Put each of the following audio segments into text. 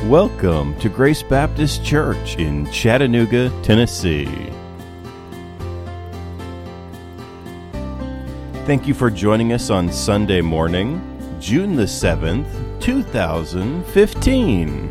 Welcome to Grace Baptist Church in Chattanooga, Tennessee. Thank you for joining us on Sunday morning, June the 7th, 2015.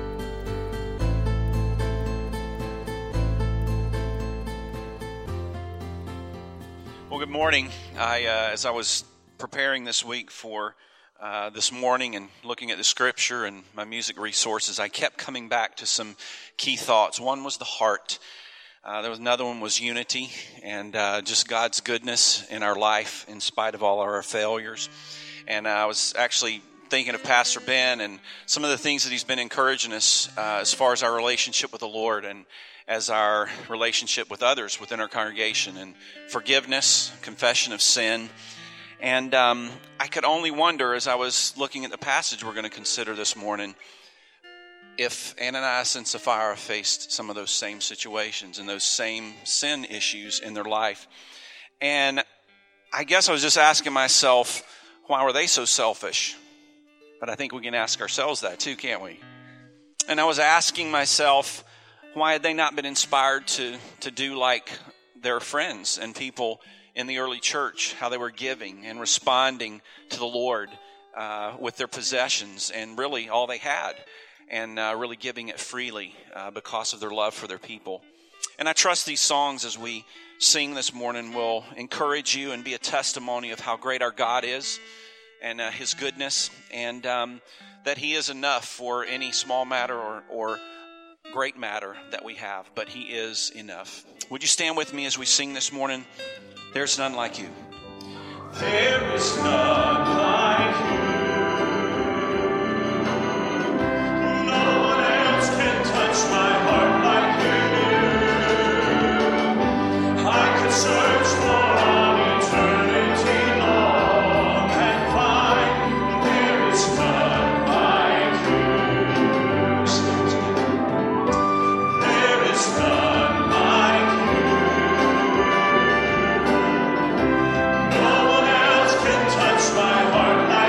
Well, good morning. As I was preparing this week for this morning and looking at the scripture and my music resources, I kept coming back to some key thoughts. One was the heart. There was another one was unity and just God's goodness in our life in spite of all our failures. And I was actually thinking of Pastor Ben and some of the things that he's been encouraging us as far as our relationship with the Lord and as our relationship with others within our congregation and forgiveness, confession of sin. And I could only wonder as I was looking at the passage we're going to consider this morning if Ananias and Sapphira faced some of those same situations and those same sin issues in their life. And I guess I was just asking myself, why were they so selfish? But I think we can ask ourselves that too, can't we? And I was asking myself, why had they not been inspired to do like their friends and people in the early church, how they were giving and responding to the Lord with their possessions and really all they had, and really giving it freely because of their love for their people. And I trust these songs as we sing this morning will encourage you and be a testimony of how great our God is and His goodness, and that He is enough for any small matter or great matter that we have, but He is enough. Would you stand with me as we sing this morning? There's none like you. There is none like you. No one else can touch my heart like you do. I could search for all eternity long and find there is none like you. There is none like you. No one else can touch my heart like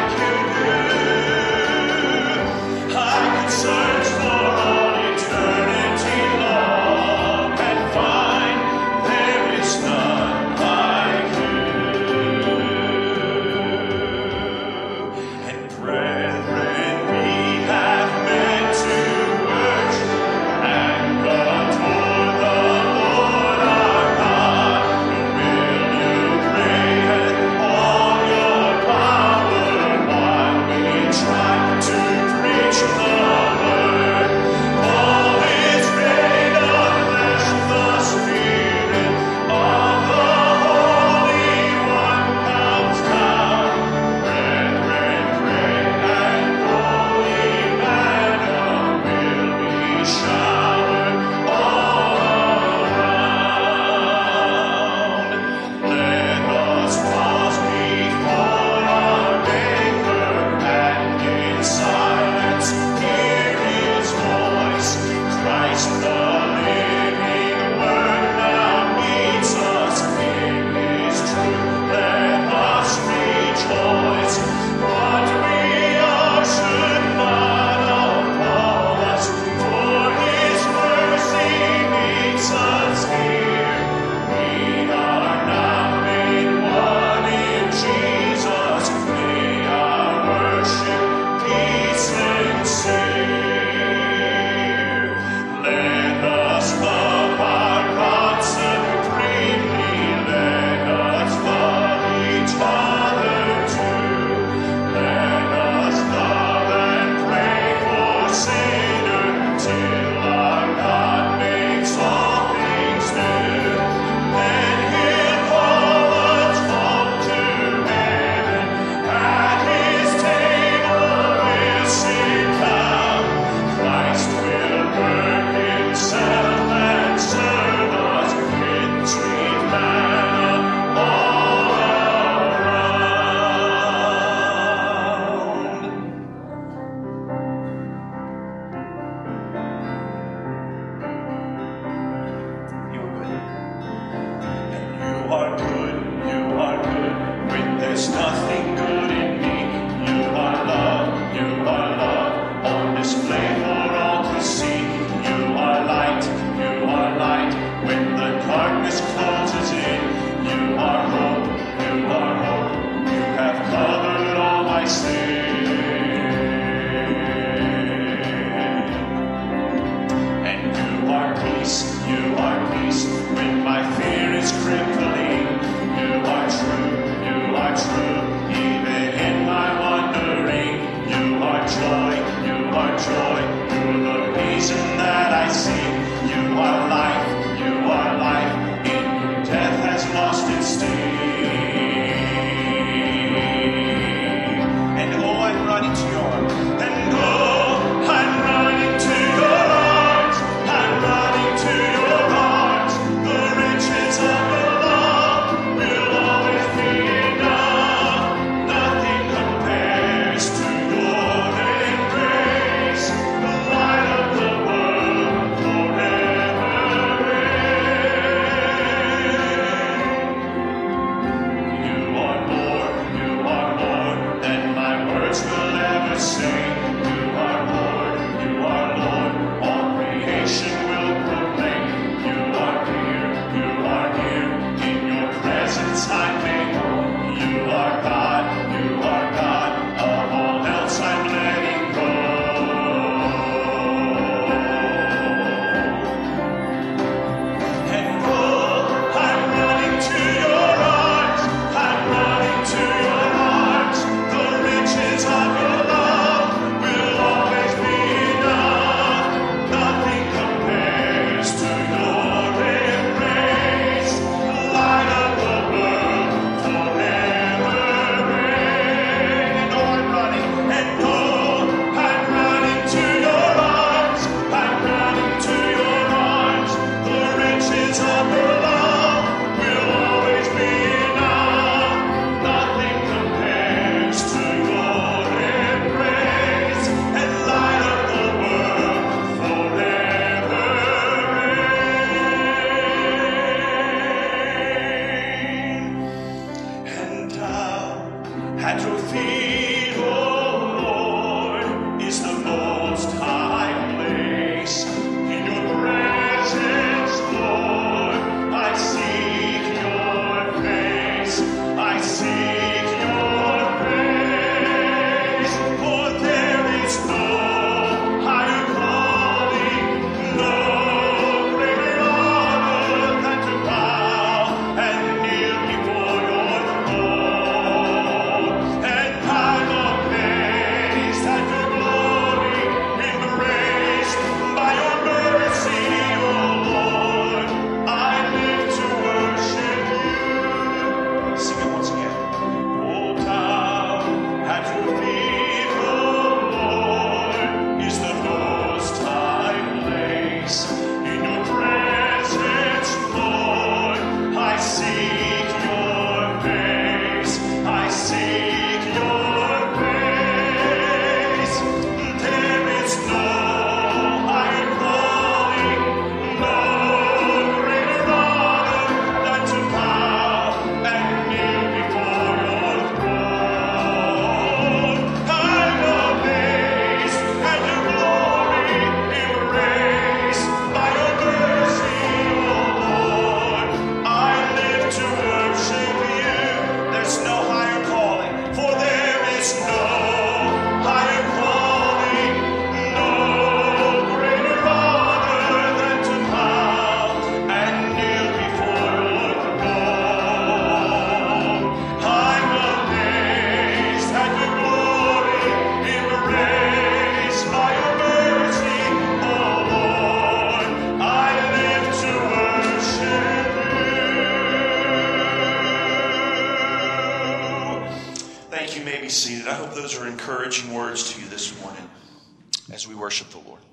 be seated. I hope those are encouraging words to you this morning as we worship the Lord.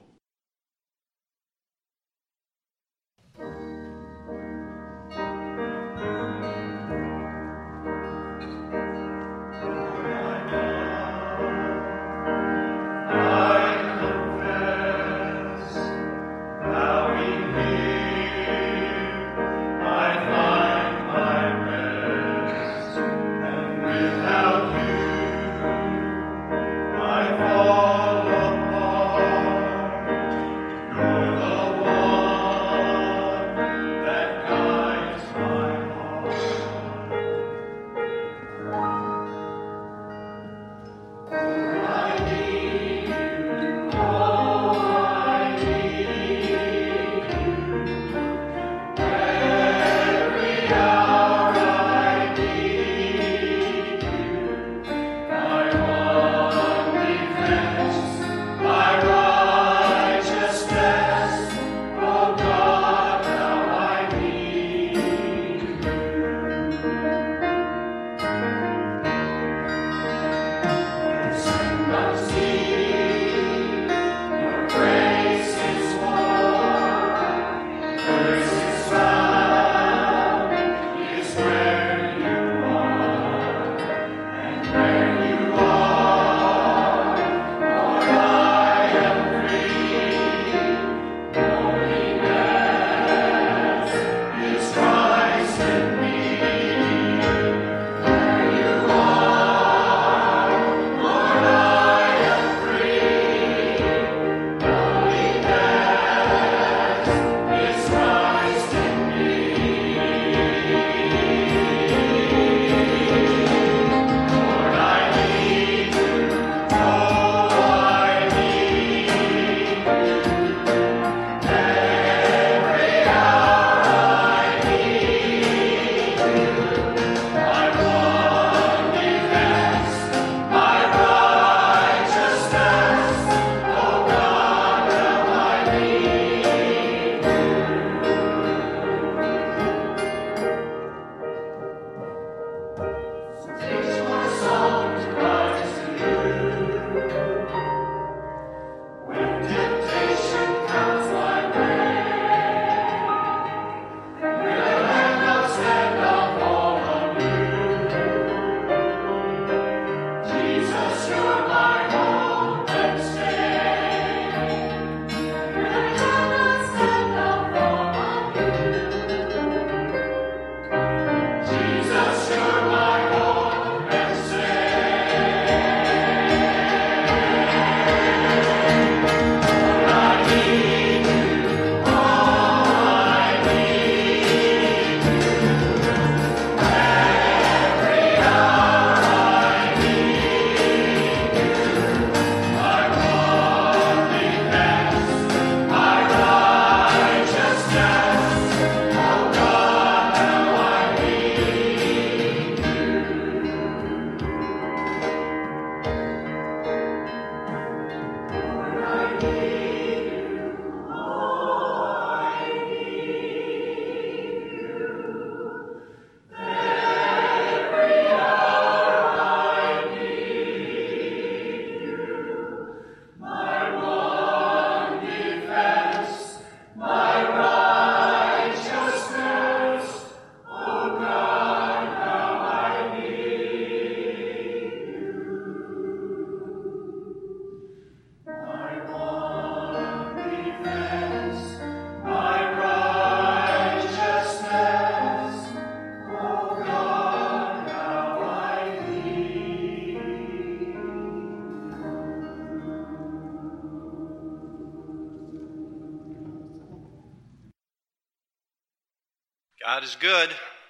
God is good.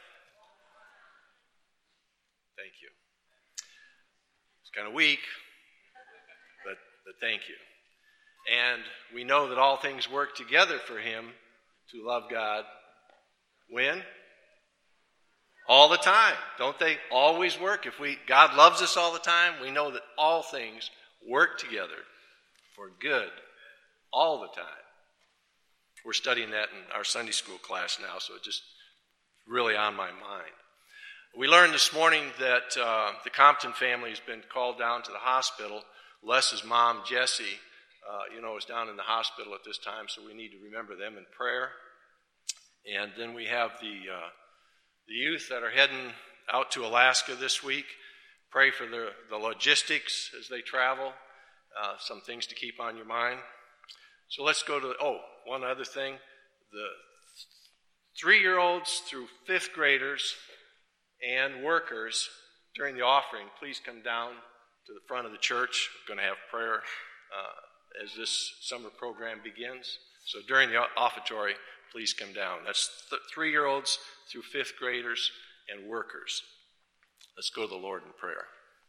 Thank you. It's kind of weak, but thank you. And we know that all things work together for him to love God. When? All the time. Don't they always work? If God loves us all the time, we know that all things work together for good all the time. We're studying that in our Sunday school class now, so it just really on my mind. We learned this morning that the Compton family has been called down to the hospital. Les's mom, Jessie, is down in the hospital at this time, so we need to remember them in prayer. And then we have the youth that are heading out to Alaska this week. Pray for the logistics as they travel, some things to keep on your mind. So let's go to, one other thing. The 3-year-olds through 5th graders and workers during the offering, please come down to the front of the church. We're going to have prayer as this summer program begins. So during the offertory, please come down. That's 3-year-olds through 5th graders and workers. Let's go to the Lord in prayer.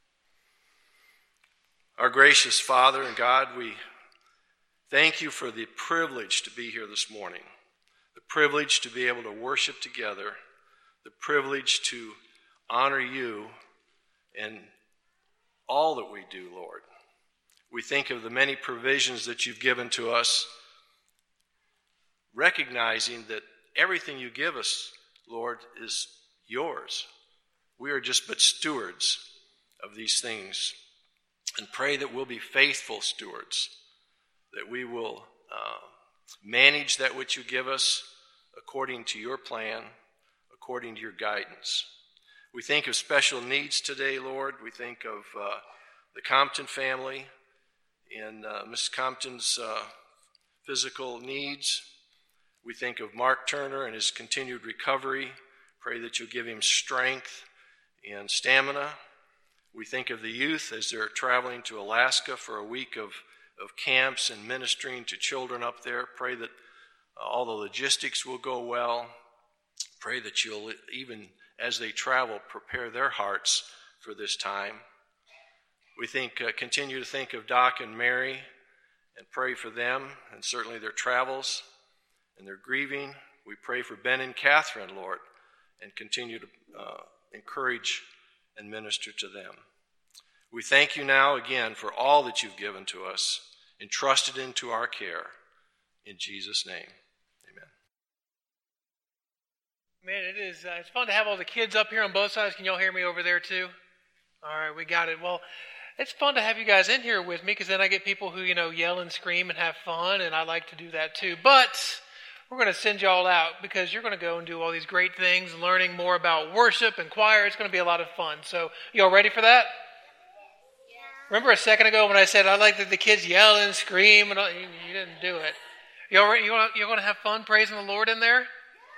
Our gracious Father and God, we thank you for the privilege to be here this morning, the privilege to be able to worship together, the privilege to honor you in all that we do, Lord. We think of the many provisions that you've given to us, recognizing that everything you give us, Lord, is yours. We are just but stewards of these things, and pray that we'll be faithful stewards, that we will manage that which you give us according to your plan, according to your guidance. We think of special needs today, Lord. We think of the Compton family and Mrs. Compton's physical needs. We think of Mark Turner and his continued recovery. Pray that you'll give him strength and stamina. We think of the youth as they're traveling to Alaska for a week of camps and ministering to children up there. Pray that all the logistics will go well. Pray that you'll, even as they travel, prepare their hearts for this time. We continue to think of Doc and Mary and pray for them and certainly their travels and their grieving. We pray for Ben and Catherine, Lord, and continue to encourage and minister to them. We thank you now again for all that you've given to us, entrusted into our care. In Jesus' name, amen. Man, it's fun to have all the kids up here on both sides. Can y'all hear me over there too? All right, we got it. Well, it's fun to have you guys in here with me because then I get people who, yell and scream and have fun, and I like to do that too. But we're going to send y'all out because you're going to go and do all these great things, learning more about worship and choir. It's going to be a lot of fun. So, y'all ready for that? Yeah. Remember a second ago when I said I like that the kids yell and scream, and you didn't do it. Y'all ready? You're going to have fun praising the Lord in there?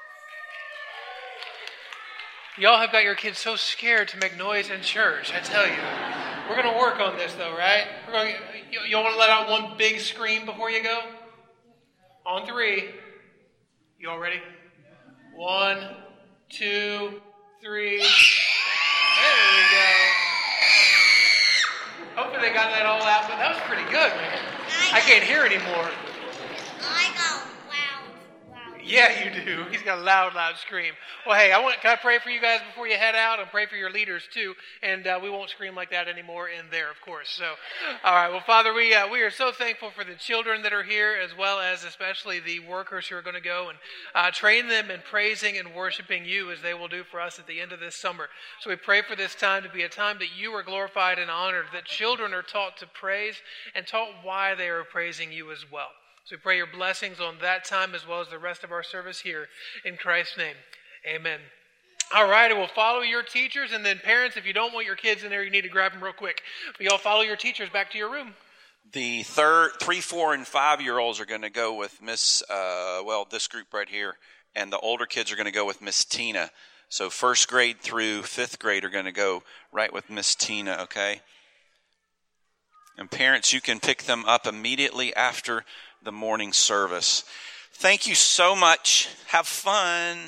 Y'all have got your kids so scared to make noise in church, I tell you. We're going to work on this, though, right? Y'all want to let out one big scream before you go? On 3. You all ready? 1, 2, 3. There we go. Hopefully they got that all out, but that was pretty good, man. I can't hear anymore. I go loud. Yeah, you do. He's got a loud scream. Well, hey, can I pray for you guys before you head out, and pray for your leaders too? And we won't scream like that anymore in there, of course. So, all right. Well, Father, we are so thankful for the children that are here, as well as especially the workers who are going to go and train them in praising and worshiping you as they will do for us at the end of this summer. So we pray for this time to be a time that you are glorified and honored, that children are taught to praise and taught why they are praising you as well. So we pray your blessings on that time as well as the rest of our service here. In Christ's name, amen. All right, we'll follow your teachers. And then parents, if you don't want your kids in there, you need to grab them real quick. But y'all follow your teachers back to your room. The 3, 4, and 5-year-olds are going to go with this group right here. And the older kids are going to go with Miss Tina. So 1st grade through 5th grade are going to go right with Miss Tina, okay? And parents, you can pick them up immediately after the morning service. Thank you so much. Have fun.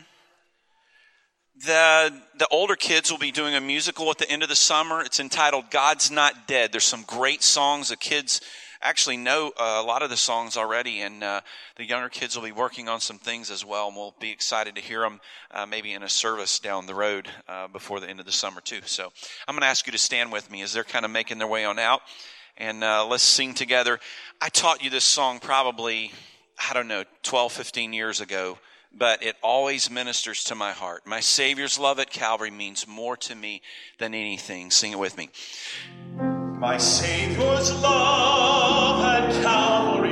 The older kids will be doing a musical at the end of the summer. It's entitled God's Not Dead. There's some great songs. The kids actually know a lot of the songs already, and the younger kids will be working on some things as well, and we'll be excited to hear them maybe in a service down the road before the end of the summer too. So I'm going to ask you to stand with me as they're kind of making their way on out. And let's sing together. I taught you this song probably, 12, 15 years ago. but it always ministers to my heart. My Savior's love at Calvary means more to me than anything. Sing it with me. My Savior's love at Calvary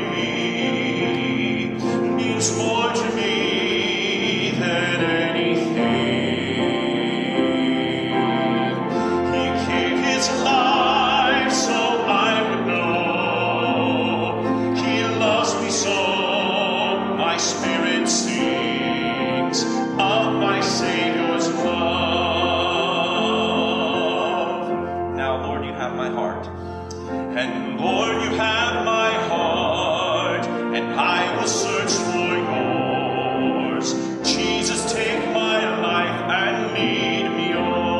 means more to me than anything. He gave his life so I would know he loves me so. My spirit sings of my Savior's love. Now, Lord, you have my heart. And Lord, you have my heart, and I will search for yours. Jesus, take my life and lead me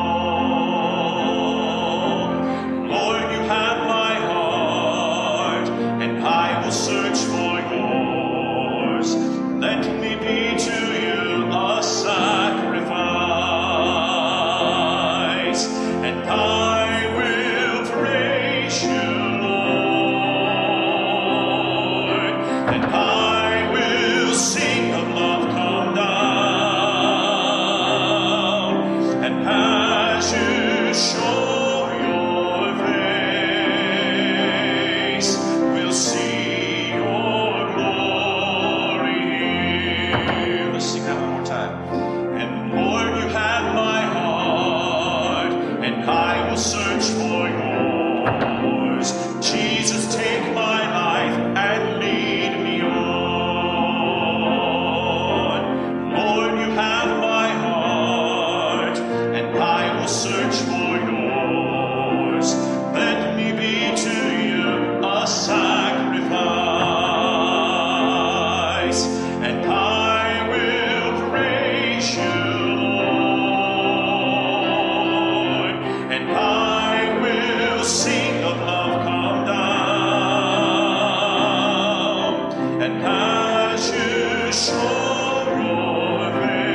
on. Lord, you have my heart, and I will search for yours. Let me be to you a sacrifice, and I will praise you. And I will sing of love come down. And as you show your face, we'll see your glory here. Let's sing that one more time. And Lord, you have my heart, and I will search for yours. Jesus, take my life and lead me on. Lord, you have my heart, and I will search for yours. Let me be to you a sacrifice, and I will praise you, Lord, and I will sing of love come down. And as you show your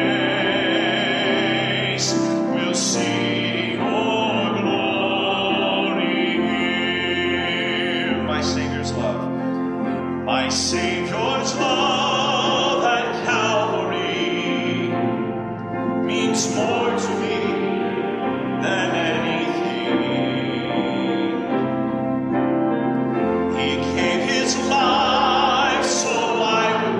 face, we'll see your glory here. My Savior's love. My Savior's love at Calvary means more to me than anything. He gave his life so I would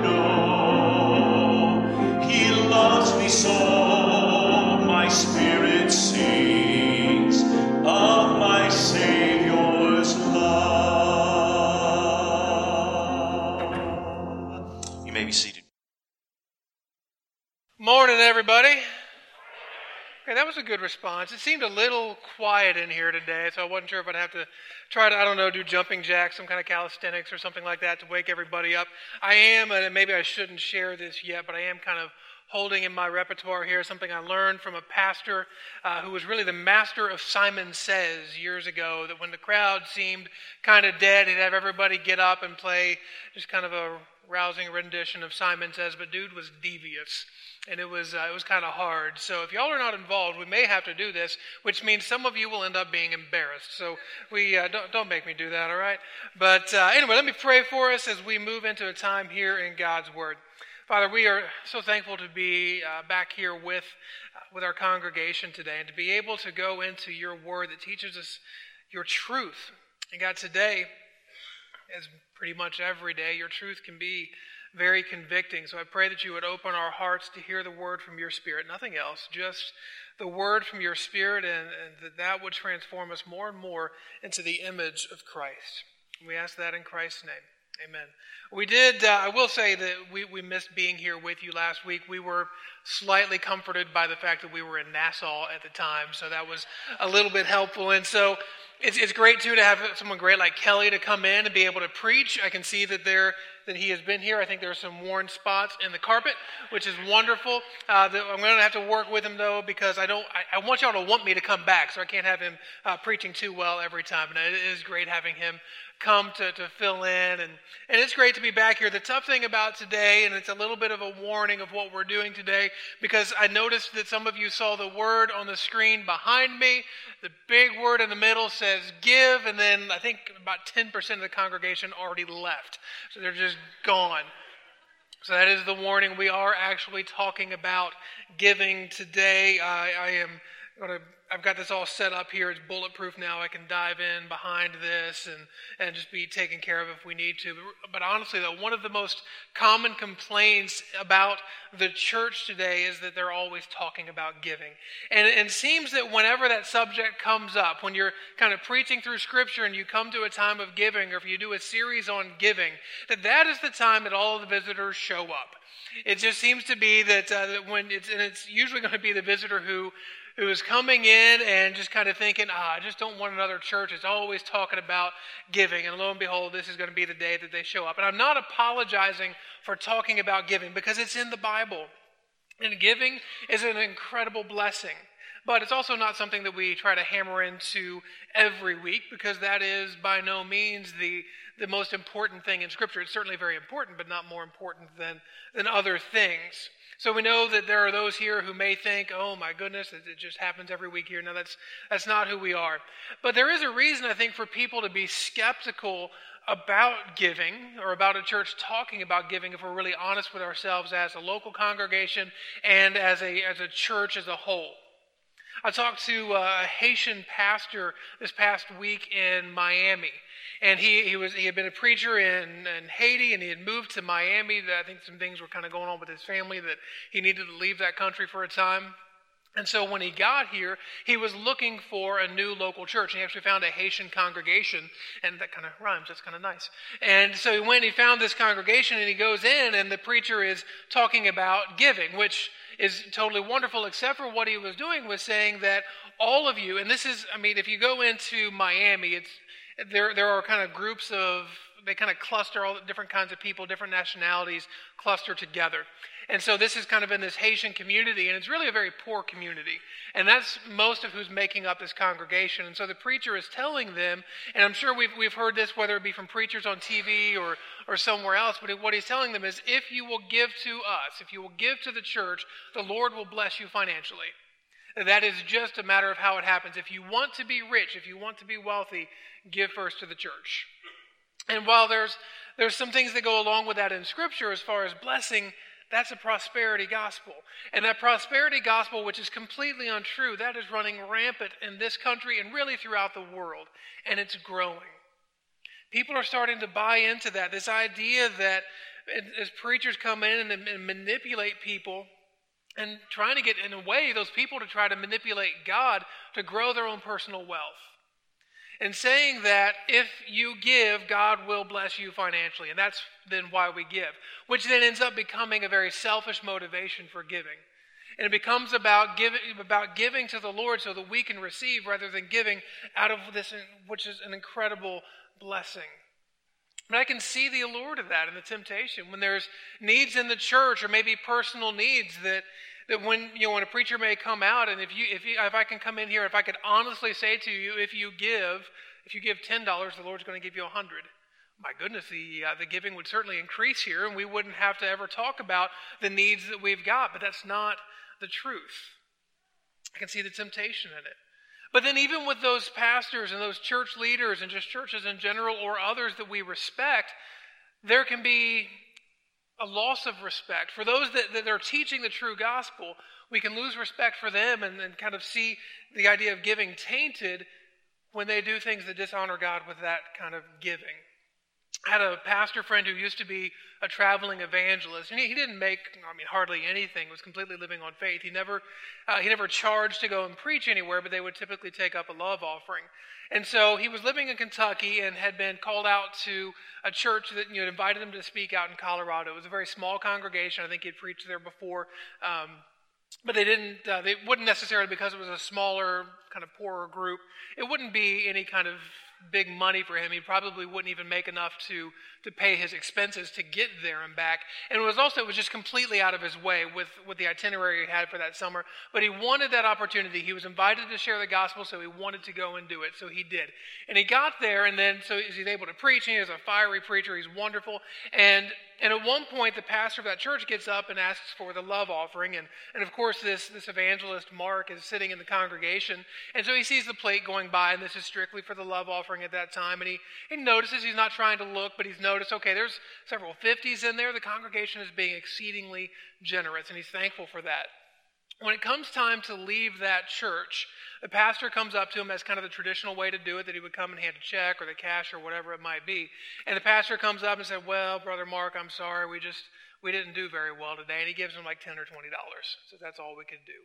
know he loves me so. My spirit sings of my Savior's love. You may be seated. Morning, everybody. Okay, that was a good response. It seemed a little quiet in here today, so I wasn't sure if I'd have to try to, do jumping jacks, some kind of calisthenics or something like that to wake everybody up. I am, and maybe I shouldn't share this yet, but I am kind of holding in my repertoire here something I learned from a pastor who was really the master of Simon Says years ago, that when the crowd seemed kind of dead, he'd have everybody get up and play just kind of a rousing rendition of Simon Says, but dude was devious. And it was kind of hard. So if y'all are not involved, we may have to do this, which means some of you will end up being embarrassed. So we don't make me do that, all right? But anyway, let me pray for us as we move into a time here in God's Word. Father, we are so thankful to be back here with our congregation today and to be able to go into your Word that teaches us your truth. And God, today, as pretty much every day, your truth can be very convicting. So I pray that you would open our hearts to hear the word from your Spirit, nothing else, just the word from your Spirit, and that would transform us more and more into the image of Christ. We ask that in Christ's name. Amen. We did, I will say that we missed being here with you last week. We were slightly comforted by the fact that we were in Nassau at the time, so that was a little bit helpful. And so it's great, too, to have someone great like Kelly to come in and be able to preach. I can see that he has been here. I think there are some worn spots in the carpet, which is wonderful. I'm going to have to work with him, though, because I want y'all to want me to come back, so I can't have him preaching too well every time. And it is great having him come to fill in, and it's great to be back here. The tough thing about today, and it's a little bit of a warning of what we're doing today, because I noticed that some of you saw the word on the screen behind me. The big word in the middle says give, and then I think about 10% of the congregation already left. So they're just gone. So that is the warning. We are actually talking about giving today. I've got this all set up here. It's bulletproof now. I can dive in behind this and just be taken care of if we need to. But honestly, though, one of the most common complaints about the church today is that they're always talking about giving. And it seems that whenever that subject comes up, when you're kind of preaching through Scripture and you come to a time of giving, or if you do a series on giving, that is the time that all of the visitors show up. It just seems to be that it's usually going to be the visitor who is coming in and just kind of thinking, I just don't want another church. It's always talking about giving. And lo and behold, this is going to be the day that they show up. And I'm not apologizing for talking about giving because it's in the Bible. And giving is an incredible blessing. But it's also not something that we try to hammer into every week because that is by no means the most important thing in Scripture. It's certainly very important, but not more important than other things. So we know that there are those here who may think, oh my goodness, it just happens every week here. No, that's not who we are. But there is a reason, I think, for people to be skeptical about giving or about a church talking about giving if we're really honest with ourselves as a local congregation and as a church as a whole. I talked to a Haitian pastor this past week in Miami. And he had been a preacher in Haiti, and he had moved to Miami. I think some things were kind of going on with his family that he needed to leave that country for a time. And so when he got here, he was looking for a new local church. And he actually found a Haitian congregation, and that kind of rhymes. That's kind of nice. And so he found this congregation, and he goes in, and the preacher is talking about giving, which is totally wonderful, except for what he was doing was saying that all of you, and this is, if you go into Miami, there are kind of groups they kind of cluster all different kinds of people, different nationalities cluster together. And so this is kind of in this Haitian community, and it's really a very poor community. And that's most of who's making up this congregation. And so the preacher is telling them, and I'm sure we've heard this, whether it be from preachers on TV or somewhere else, but what he's telling them is, if you will give to us, if you will give to the church, the Lord will bless you financially. That is just a matter of how it happens. If you want to be rich, if you want to be wealthy, give first to the church. And while there's some things that go along with that in Scripture as far as blessing, that's a prosperity gospel. And that prosperity gospel, which is completely untrue, that is running rampant in this country and really throughout the world. And it's growing. People are starting to buy into that. This idea that as preachers come in and manipulate people, and trying to get, in a way, those people to try to manipulate God to grow their own personal wealth. And saying that if you give, God will bless you financially. And that's then why we give. Which then ends up becoming a very selfish motivation for giving. And it becomes about giving to the Lord so that we can receive rather than giving out of this, which is an incredible blessing. But I can see the allure of that and the temptation when there's needs in the church or maybe personal needs that when a preacher may come out, and if I can come in here, if I could honestly say to you, if you give $10, the Lord's going to give you $100. My goodness, the giving would certainly increase here, and we wouldn't have to ever talk about the needs that we've got. But that's not the truth. I can see the temptation in it. But then even with those pastors and those church leaders and just churches in general or others that we respect, there can be a loss of respect. For those that are teaching the true gospel, we can lose respect for them and kind of see the idea of giving tainted when they do things that dishonor God with that kind of giving. I had a pastor friend who used to be a traveling evangelist, and he didn't make, hardly anything. He was completely living on faith. He never charged to go and preach anywhere, but they would typically take up a love offering. And so he was living in Kentucky and had been called out to a church that invited him to speak out in Colorado. It was a very small congregation. I think he'd preached there before, but they didn't. They wouldn't necessarily, because it was a smaller, kind of poorer group. It wouldn't be any kind of big money for him. He probably wouldn't even make enough to pay his expenses to get there and back. And it was just completely out of his way with the itinerary he had for that summer. But he wanted that opportunity. He was invited to share the gospel, so he wanted to go and do it. So he did. And he got there, and then so he's able to preach. He is a fiery preacher. He's wonderful. And at one point, the pastor of that church gets up and asks for the love offering. And of course, this evangelist, Mark, is sitting in the congregation. And so he sees the plate going by, and this is strictly for the love offering at that time. And he notices, he's not trying to look, but he's noticed, okay, there's several 50s in there. The congregation is being exceedingly generous, and he's thankful for that. When it comes time to leave that church, the pastor comes up to him as kind of the traditional way to do it, that he would come and hand a check or the cash or whatever it might be. And the pastor comes up and said, well, Brother Mark, I'm sorry, we didn't do very well today. And he gives him like $10 or $20. So that's all we could do.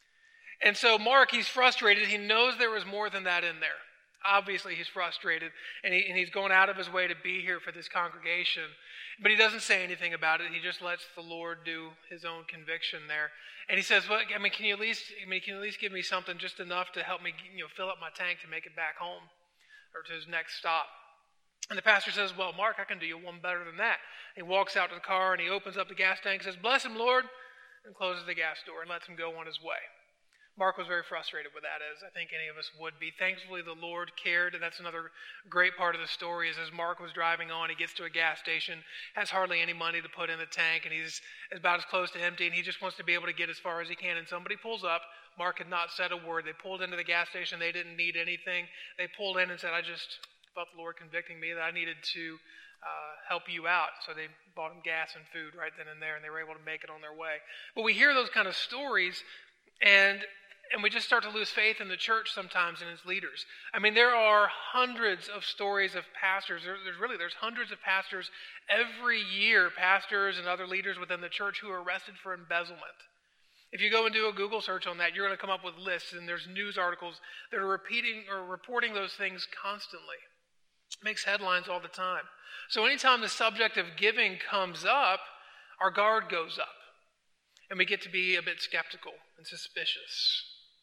And so Mark, he's frustrated. He knows there was more than that in there. Obviously, he's frustrated, and he's going out of his way to be here for this congregation. But he doesn't say anything about it. He just lets the Lord do his own conviction there. And he says, well, can you at least give me something just enough to help me, fill up my tank to make it back home or to his next stop? And the pastor says, well, Mark, I can do you one better than that. And he walks out to the car, and he opens up the gas tank and says, bless him, Lord, and closes the gas door and lets him go on his way. Mark was very frustrated with that, as I think any of us would be. Thankfully, the Lord cared, and that's another great part of the story, is as Mark was driving on, he gets to a gas station, has hardly any money to put in the tank, and he's about as close to empty, and he just wants to be able to get as far as he can. And somebody pulls up. Mark had not said a word. They pulled into the gas station. They didn't need anything. They pulled in and said, I just felt the Lord convicting me that I needed to help you out. So they bought him gas and food right then and there, and they were able to make it on their way. But we hear those kind of stories, and we just start to lose faith in the church sometimes and its leaders. I mean, there are hundreds of stories of pastors. There's hundreds of pastors every year, pastors and other leaders within the church who are arrested for embezzlement. If you go and do a Google search on that, you're going to come up with lists, and there's news articles that are reporting those things constantly. It makes headlines all the time. So anytime the subject of giving comes up, our guard goes up, and we get to be a bit skeptical and suspicious.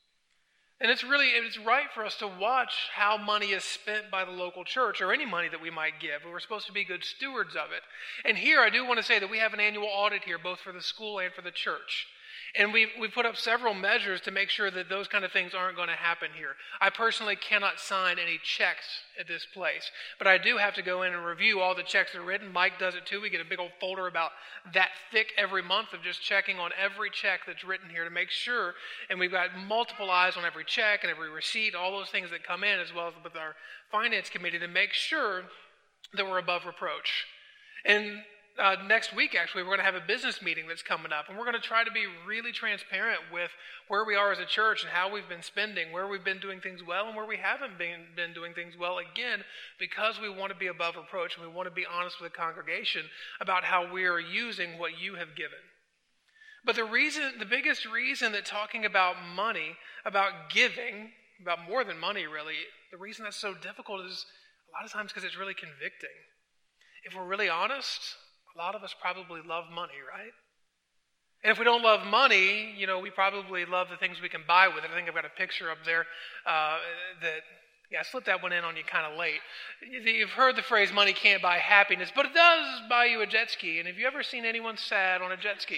And it's right for us to watch how money is spent by the local church, or any money that we might give. We're supposed to be good stewards of it. And here I do want to say that we have an annual audit here, both for the school and for the church. And we put up several measures to make sure that those kind of things aren't going to happen here. I personally cannot sign any checks at this place, but I do have to go in and review all the checks that are written. Mike does it too. We get a big old folder about that thick every month of just checking on every check that's written here to make sure, and we've got multiple eyes on every check and every receipt, all those things that come in, as well as with our finance committee, to make sure that we're above reproach. And next week, actually, we're going to have a business meeting that's coming up, and we're going to try to be really transparent with where we are as a church and how we've been spending, where we've been doing things well and where we haven't been doing things well, again, because we want to be above reproach, and we want to be honest with the congregation about how we are using what you have given. But the biggest reason that talking about money, about giving, about more than money really, the reason that's so difficult is a lot of times because it's really convicting. If we're really honest, a lot of us probably love money, right? And if we don't love money, we probably love the things we can buy with it. I think I've got a picture up there I slipped that one in on you kind of late. You've heard the phrase, money can't buy happiness, but it does buy you a jet ski. And have you ever seen anyone sad on a jet ski?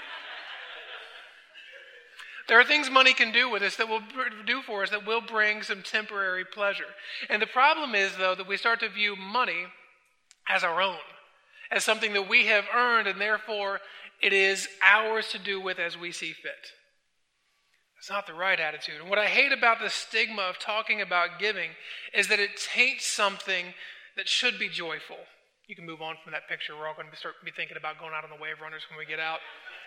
There are things money can do with us, that will do for us, that will bring some temporary pleasure. And the problem is, though, that we start to view money as our own, as something that we have earned, and therefore it is ours to do with as we see fit. That's not the right attitude. And what I hate about the stigma of talking about giving is that it taints something that should be joyful. You can move on from that picture. We're all going to start be thinking about going out on the wave runners when we get out.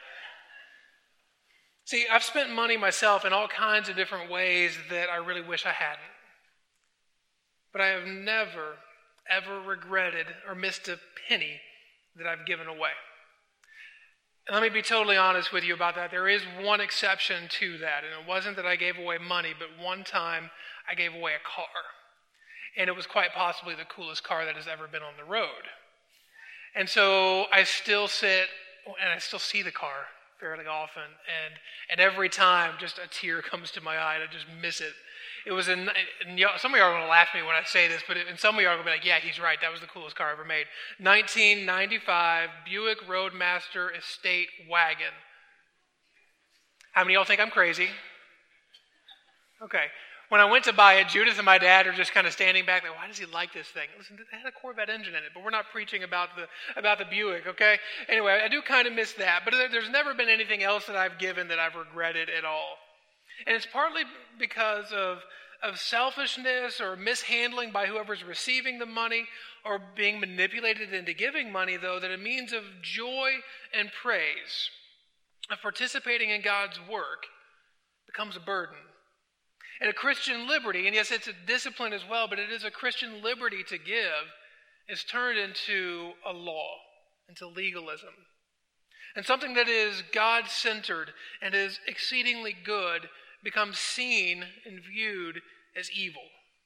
See, I've spent money myself in all kinds of different ways that I really wish I hadn't. But I have never, ever regretted or missed a penny that I've given away. And let me be totally honest with you about that. There is one exception to that, and it wasn't that I gave away money, but one time I gave away a car. And it was quite possibly the coolest car that has ever been on the road. And so I still sit, and I still see the car fairly often, and every time just a tear comes to my eye, and I just miss it. It was some of you are going to laugh at me when I say this, but some of you are going to be like, yeah, he's right, that was the coolest car I ever made. 1995 Buick Roadmaster Estate Wagon. How many of y'all think I'm crazy? Okay. When I went to buy it, Judith and my dad are just kind of standing back there. Why does he like this thing? Listen, it had a Corvette engine in it, but we're not preaching about the Buick, okay? Anyway, I do kind of miss that, but there's never been anything else that I've given that I've regretted at all. And it's partly because of selfishness or mishandling by whoever's receiving the money or being manipulated into giving money, though, that a means of joy and praise, of participating in God's work, becomes a burden. And a Christian liberty, and yes, it's a discipline as well, but it is a Christian liberty to give, is turned into a law, into legalism. And something that is God-centered and is exceedingly good becomes seen and viewed as evil.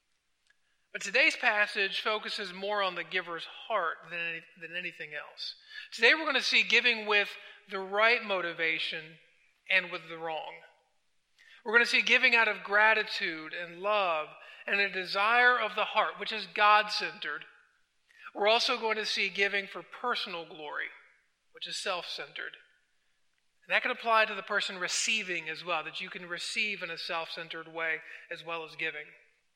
But today's passage focuses more on the giver's heart than anything else. Today we're going to see giving with the right motivation and with the wrong. We're going to see giving out of gratitude and love and a desire of the heart, which is God-centered. We're also going to see giving for personal glory, which is self-centered. And that can apply to the person receiving as well, that you can receive in a self-centered way as well as giving.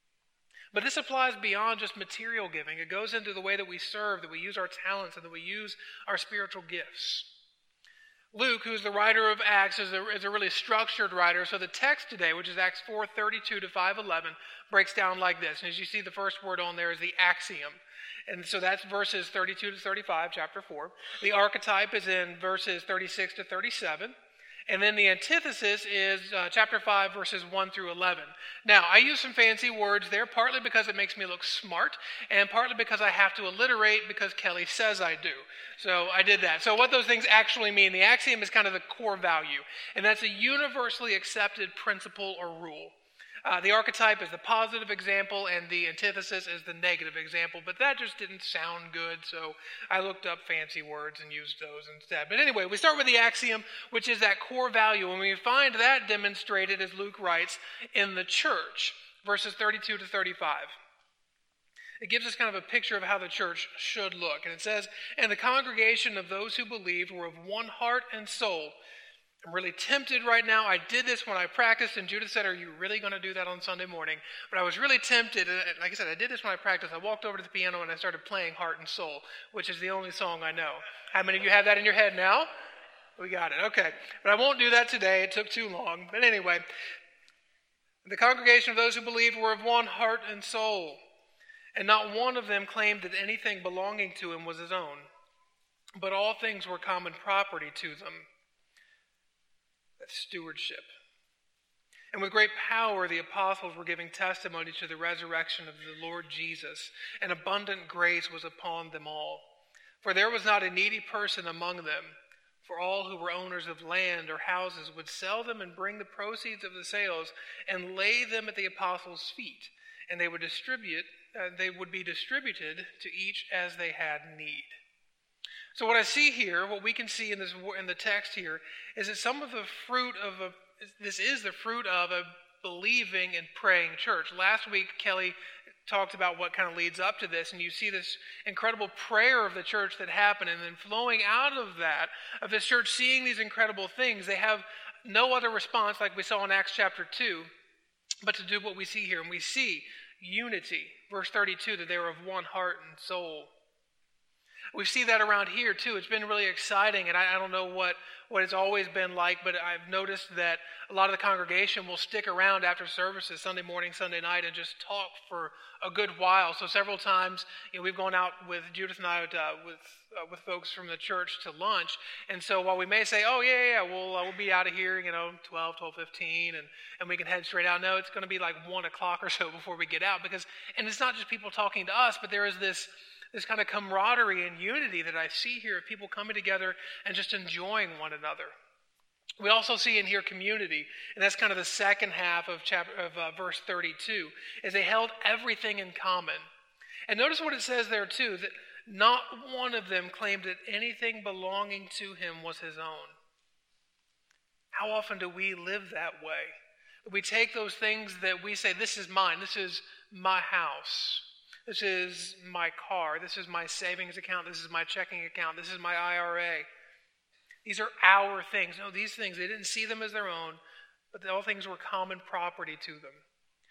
But this applies beyond just material giving. It goes into the way that we serve, that we use our talents, and that we use our spiritual gifts. Luke, who's the writer of Acts, is a really structured writer. So the text today, which is Acts 4:32 to 5:11, breaks down like this. And as you see, the first word on there is the axiom. And so that's verses 32 to 35, chapter 4. The archetype is in verses 36 to 37. And then the antithesis is chapter 5, verses 1 through 11. Now, I use some fancy words there, partly because it makes me look smart, and partly because I have to alliterate because Kelly says I do. So I did that. So what those things actually mean, the axiom is kind of the core value, and that's a universally accepted principle or rule. The archetype is the positive example, and the antithesis is the negative example, but that just didn't sound good, so I looked up fancy words and used those instead. But anyway, we start with the axiom, which is that core value, and we find that demonstrated, as Luke writes, in the church, verses 32 to 35. It gives us kind of a picture of how the church should look, and it says, "And the congregation of those who believed were of one heart and soul." I'm really tempted right now. I did this when I practiced, and Judith said, "Are you really going to do that on Sunday morning?" But I was really tempted. Like I said, I did this when I practiced. I walked over to the piano and I started playing Heart and Soul, which is the only song I know. How many of you have that in your head now? We got it. Okay. But I won't do that today. It took too long. But anyway, the congregation of those who believed were of one heart and soul, and not one of them claimed that anything belonging to him was his own, but all things were common property to them. Stewardship. And with great power, the apostles were giving testimony to the resurrection of the Lord Jesus, and abundant grace was upon them all. For there was not a needy person among them, for all who were owners of land or houses would sell them and bring the proceeds of the sales and lay them at the apostles' feet, and they would be distributed to each as they had need. So what I see here, what we can see in the text here, is that some of the fruit of a believing and praying church. Last week, Kelly talked about what kind of leads up to this, and you see this incredible prayer of the church that happened, and then flowing out of that, of this church seeing these incredible things, they have no other response like we saw in Acts chapter 2, but to do what we see here. And we see unity. Verse 32, that they were of one heart and soul. We see that around here too. It's been really exciting, and I don't know what it's always been like, but I've noticed that a lot of the congregation will stick around after services, Sunday morning, Sunday night, and just talk for a good while. So several times, we've gone out with Judith and I with folks from the church to lunch, and so while we may say, "Oh yeah, we'll be out of here, 12:15, and we can head straight out," no, it's going to be like 1 o'clock or so before we get out, and it's not just people talking to us, but there is this kind of camaraderie and unity that I see here of people coming together and just enjoying one another. We also see in here community, and that's kind of the second half of verse 32, is they held everything in common. And notice what it says there too, that not one of them claimed that anything belonging to him was his own. How often do we live that way? We take those things that we say, "This is mine, this is my house. This is my car. This is my savings account. This is my checking account. This is my IRA. These are our things." No, these things, they didn't see them as their own, but all things were common property to them.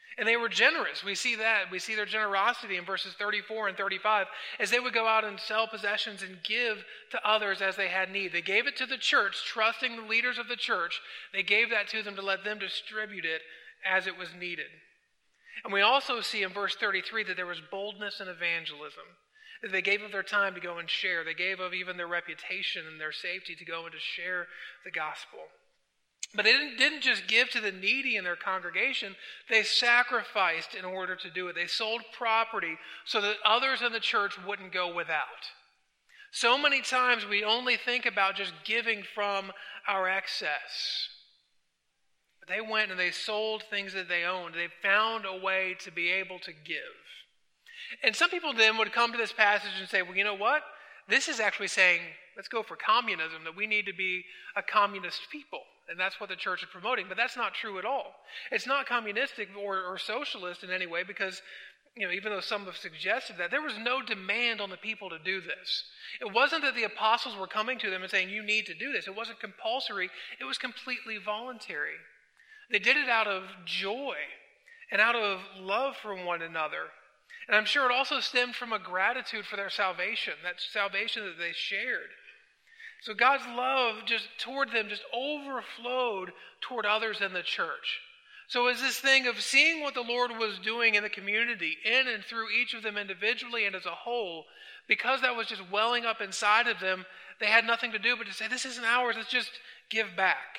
And they were generous. We see that. We see their generosity in verses 34 and 35 as they would go out and sell possessions and give to others as they had need. They gave it to the church, trusting the leaders of the church. They gave that to them to let them distribute it as it was needed. And we also see in verse 33 that there was boldness in evangelism. That they gave of their time to go and share. They gave of even their reputation and their safety to go and to share the gospel. But they didn't just give to the needy in their congregation. They sacrificed in order to do it. They sold property so that others in the church wouldn't go without. So many times we only think about just giving from our excess. But they went and they sold things that they owned. They found a way to be able to give. And some people then would come to this passage and say, well, you know what? This is actually saying, let's go for communism, that we need to be a communist people. And that's what the church is promoting. But that's not true at all. It's not communistic or socialist in any way because, even though some have suggested that, there was no demand on the people to do this. It wasn't that the apostles were coming to them and saying, you need to do this. It wasn't compulsory. It was completely voluntary. They did it out of joy and out of love for one another. And I'm sure it also stemmed from a gratitude for their salvation, that salvation that they shared. So God's love toward them overflowed toward others in the church. So it's this thing of seeing what the Lord was doing in the community, in and through each of them individually and as a whole, because that was just welling up inside of them, they had nothing to do but to say, this isn't ours, let's just give back.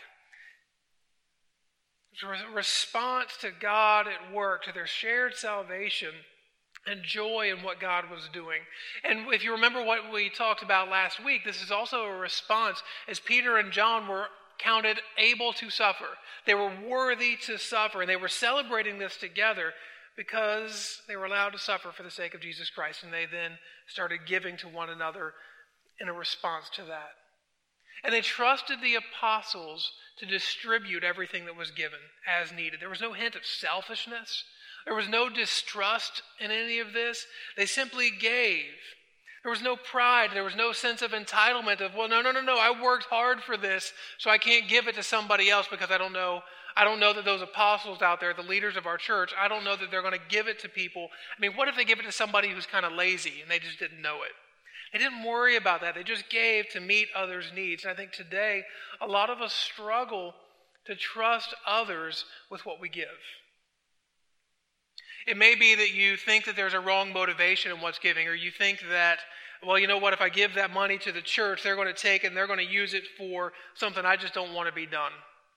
It's a response to God at work, to their shared salvation and joy in what God was doing. And if you remember what we talked about last week, this is also a response as Peter and John were counted able to suffer. They were worthy to suffer, and they were celebrating this together because they were allowed to suffer for the sake of Jesus Christ, and they then started giving to one another in a response to that. And they trusted the apostles to distribute everything that was given as needed. There was no hint of selfishness. There was no distrust in any of this. They simply gave. There was no pride. There was no sense of entitlement of, well, no, I worked hard for this, so I can't give it to somebody else because I don't know that those apostles out there, the leaders of our church, I don't know that they're going to give it to people. I mean, what if they give it to somebody who's kind of lazy and they just didn't know it? They didn't worry about that. They just gave to meet others' needs. And I think today, a lot of us struggle to trust others with what we give. It may be that you think that there's a wrong motivation in what's giving, or you think that, well, you know what, if I give that money to the church, they're going to take it and they're going to use it for something I just don't want to be done.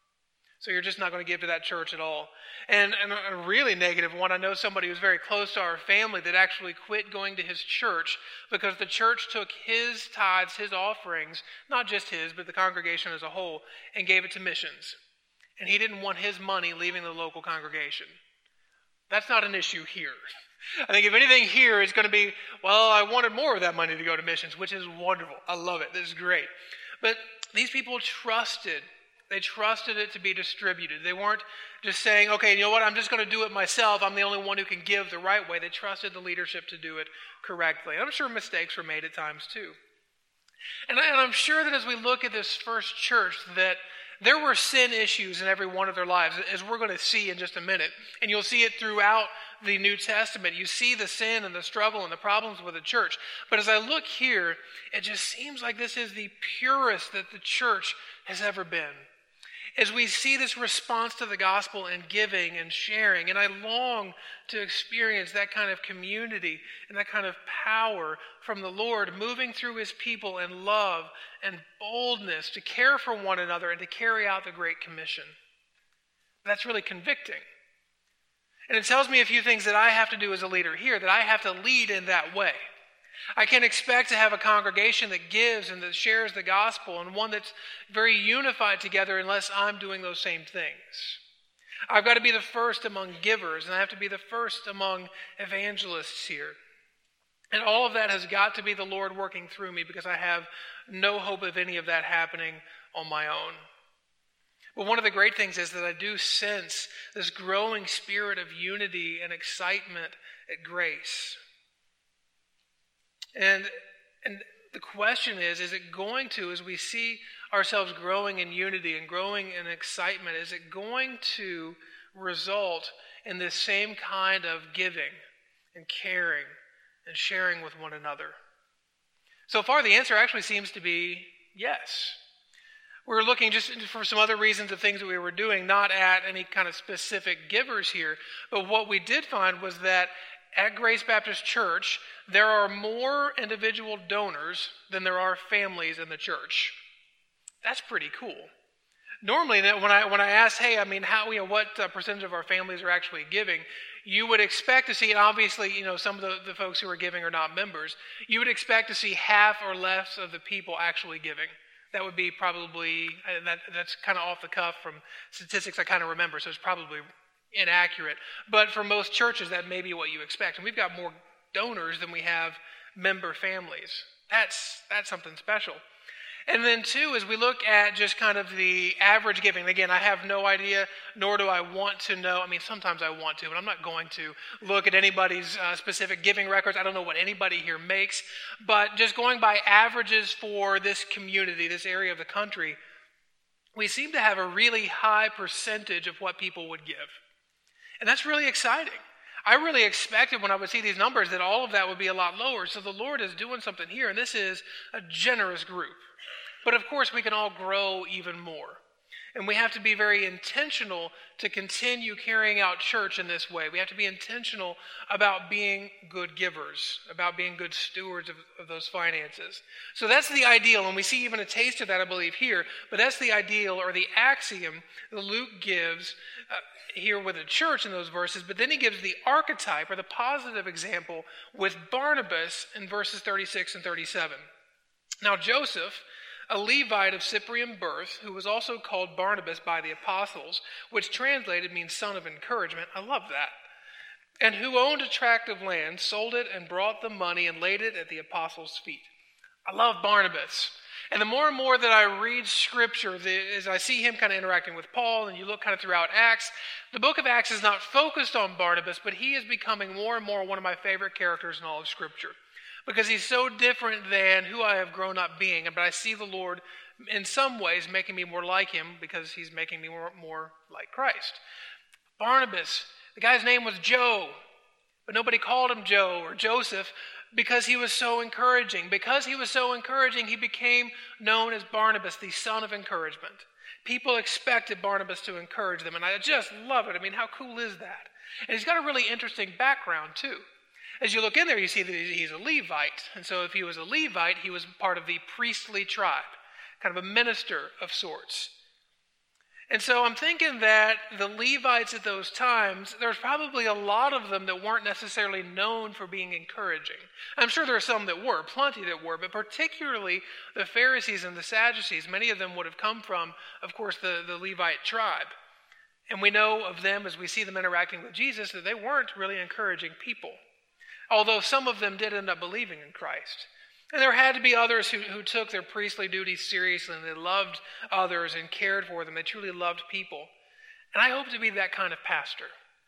So you're just not going to give to that church at all. And a really negative one, I know somebody who's very close to our family that actually quit going to his church because the church took his tithes, his offerings, not just his, but the congregation as a whole, and gave it to missions. And he didn't want his money leaving the local congregation. That's not an issue here. I think if anything here is going to be, well, I wanted more of that money to go to missions, which is wonderful. I love it. This is great. But these people trusted. They trusted it to be distributed. They weren't just saying, okay, you know what, I'm just going to do it myself. I'm the only one who can give the right way. They trusted the leadership to do it correctly. I'm sure mistakes were made at times too. And I'm sure that as we look at this first church, that there were sin issues in every one of their lives, as we're going to see in just a minute. And you'll see it throughout the New Testament. You see the sin and the struggle and the problems with the church. But as I look here, it just seems like this is the purest that the church has ever been. As we see this response to the gospel and giving and sharing, and I long to experience that kind of community and that kind of power from the Lord moving through his people in love and boldness to care for one another and to carry out the Great Commission. That's really convicting. And it tells me a few things that I have to do as a leader here, that I have to lead in that way. I can't expect to have a congregation that gives and that shares the gospel and one that's very unified together unless I'm doing those same things. I've got to be the first among givers, and I have to be the first among evangelists here. And all of that has got to be the Lord working through me because I have no hope of any of that happening on my own. But one of the great things is that I do sense this growing spirit of unity and excitement at Grace. And the question is it going to, as we see ourselves growing in unity and growing in excitement, is it going to result in this same kind of giving and caring and sharing with one another? So far, the answer actually seems to be yes. We were looking just for some other reasons of things that we were doing, not at any kind of specific givers here, but what we did find was that at Grace Baptist Church, there are more individual donors than there are families in the church. That's pretty cool. Normally, when I ask, hey, I mean, what percentage of our families are actually giving, you would expect to see, and obviously, some of the folks who are giving are not members, you would expect to see half or less of the people actually giving. That would be probably, that's kind of off the cuff from statistics I kind of remember, so it's probably inaccurate. But for most churches, that may be what you expect. And we've got more donors than we have member families. That's something special. And then two, as we look at just kind of the average giving, again, I have no idea, nor do I want to know. I mean, sometimes I want to, but I'm not going to look at anybody's specific giving records. I don't know what anybody here makes. But just going by averages for this community, this area of the country, we seem to have a really high percentage of what people would give. And that's really exciting. I really expected when I would see these numbers that all of that would be a lot lower. So the Lord is doing something here, and this is a generous group. But of course, we can all grow even more. And we have to be very intentional to continue carrying out church in this way. We have to be intentional about being good givers, about being good stewards of those finances. So that's the ideal, and we see even a taste of that, I believe, here. But that's the ideal or the axiom that Luke gives here with the church in those verses. But then he gives the archetype or the positive example with Barnabas in verses 36 and 37. Now Joseph, a Levite of Cyprian birth, who was also called Barnabas by the apostles, which translated means son of encouragement. I love that. And who owned a tract of land, sold it, and brought the money and laid it at the apostles' feet. I love Barnabas. And the more and more that I read Scripture, as I see him kind of interacting with Paul, and you look kind of throughout Acts, the book of Acts is not focused on Barnabas, but he is becoming more and more one of my favorite characters in all of Scripture. Because he's so different than who I have grown up being. But I see the Lord, in some ways, making me more like him because he's making me more like Christ. Barnabas, the guy's name was Joe, but nobody called him Joe or Joseph because he was so encouraging. Because he was so encouraging, he became known as Barnabas, the son of encouragement. People expected Barnabas to encourage them, and I just love it. I mean, how cool is that? And he's got a really interesting background, too. As you look in there, you see that he's a Levite. And so if he was a Levite, he was part of the priestly tribe, kind of a minister of sorts. And so I'm thinking that the Levites at those times, there's probably a lot of them that weren't necessarily known for being encouraging. I'm sure there are some that were, plenty that were, but particularly the Pharisees and the Sadducees, many of them would have come from, of course, the Levite tribe. And we know of them, as we see them interacting with Jesus, that they weren't really encouraging people. Although some of them did end up believing in Christ. And there had to be others who took their priestly duties seriously, and they loved others and cared for them. They truly loved people. And I hope to be that kind of pastor.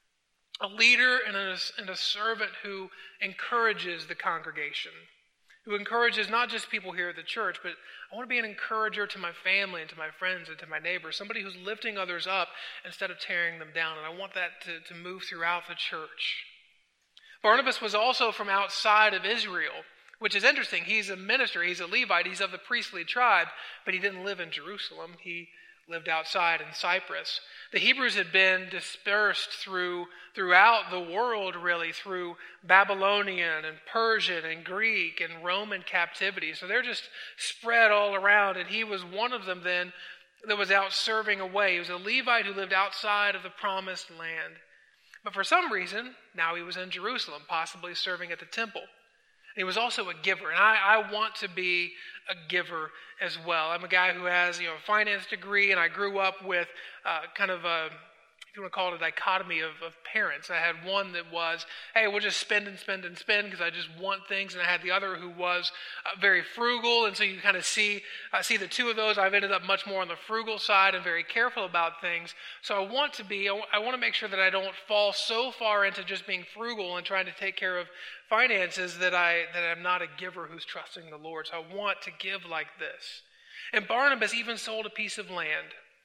A leader and a servant who encourages the congregation. Who encourages not just people here at the church, but I want to be an encourager to my family and to my friends and to my neighbors. Somebody who's lifting others up instead of tearing them down. And I want that to move throughout the church. Barnabas was also from outside of Israel, which is interesting. He's a minister, he's a Levite, he's of the priestly tribe, but he didn't live in Jerusalem. He lived outside in Cyprus. The Hebrews had been dispersed throughout the world, really, through Babylonian and Persian and Greek and Roman captivity. So they're just spread all around, and he was one of them then that was out serving away. He was a Levite who lived outside of the promised land. But for some reason, now he was in Jerusalem, possibly serving at the temple. And he was also a giver, and I want to be a giver as well. I'm a guy who has a finance degree, and I grew up with kind of a, if you want to call it a dichotomy of parents. I had one that was, hey, we'll just spend and spend and spend because I just want things. And I had the other who was very frugal. And so you kind of see the two of those. I've ended up much more on the frugal side and very careful about things. So I want to make sure that I don't fall so far into just being frugal and trying to take care of finances that I'm not a giver who's trusting the Lord. So I want to give like this. And Barnabas even sold a piece of land,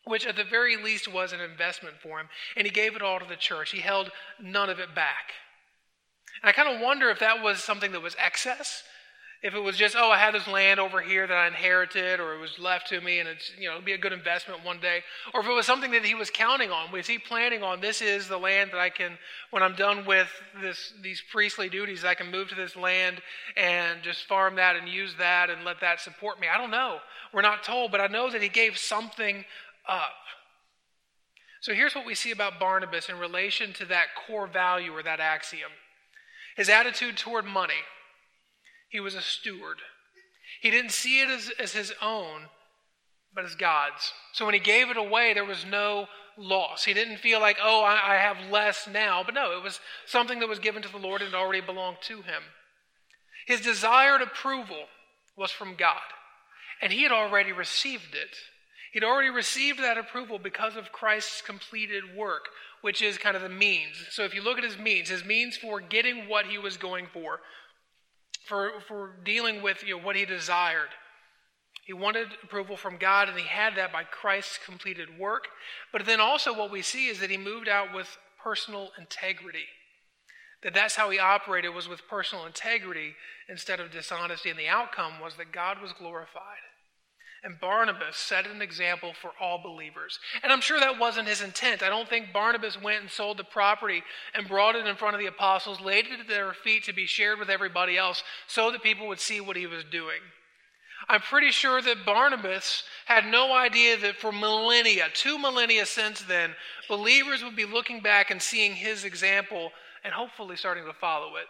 which at the very least was an investment for him, and he gave it all to the church. He held none of it back. And I kind of wonder if that was something that was excess, if it was just, oh, I had this land over here that I inherited, or it was left to me, and it's, it'll be a good investment one day, or if it was something that he was counting on. Was he planning on, this is the land that I can, when I'm done with these priestly duties, I can move to this land and just farm that and use that and let that support me? I don't know. We're not told, but I know that he gave something up. So here's what we see about Barnabas in relation to that core value or that axiom. His attitude toward money. He was a steward. He didn't see it as his own, but as God's. So when he gave it away, there was no loss. He didn't feel like, oh, I have less now. But no, it was something that was given to the Lord and already belonged to him. His desired approval was from God, and he had already received it. He'd already received that approval because of Christ's completed work, which is kind of the means. So if you look at his means for getting what he was going for dealing with what he desired. He wanted approval from God, and he had that by Christ's completed work. But then also what we see is that he moved out with personal integrity. That's how he operated, was with personal integrity instead of dishonesty, and the outcome was that God was glorified. And Barnabas set an example for all believers. And I'm sure that wasn't his intent. I don't think Barnabas went and sold the property and brought it in front of the apostles, laid it at their feet to be shared with everybody else so that people would see what he was doing. I'm pretty sure that Barnabas had no idea that for millennia, 2 millennia since then, believers would be looking back and seeing his example and hopefully starting to follow it.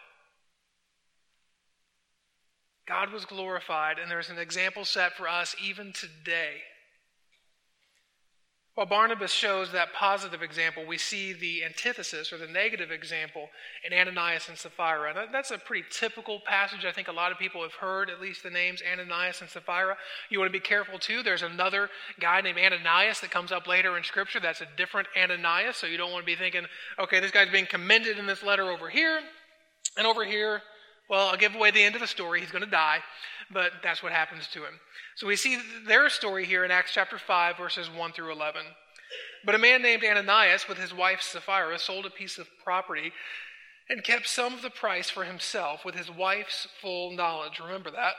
God was glorified, and there's an example set for us even today. While Barnabas shows that positive example, we see the antithesis or the negative example in Ananias and Sapphira. And that's a pretty typical passage. I think a lot of people have heard at least the names Ananias and Sapphira. You want to be careful too. There's another guy named Ananias that comes up later in Scripture. That's a different Ananias. So you don't want to be thinking, okay, this guy's being commended in this letter over here and over here. Well, I'll give away the end of the story. He's going to die, but that's what happens to him. So we see their story here in Acts chapter 5, verses 1 through 11. But a man named Ananias with his wife Sapphira sold a piece of property and kept some of the price for himself with his wife's full knowledge. Remember that.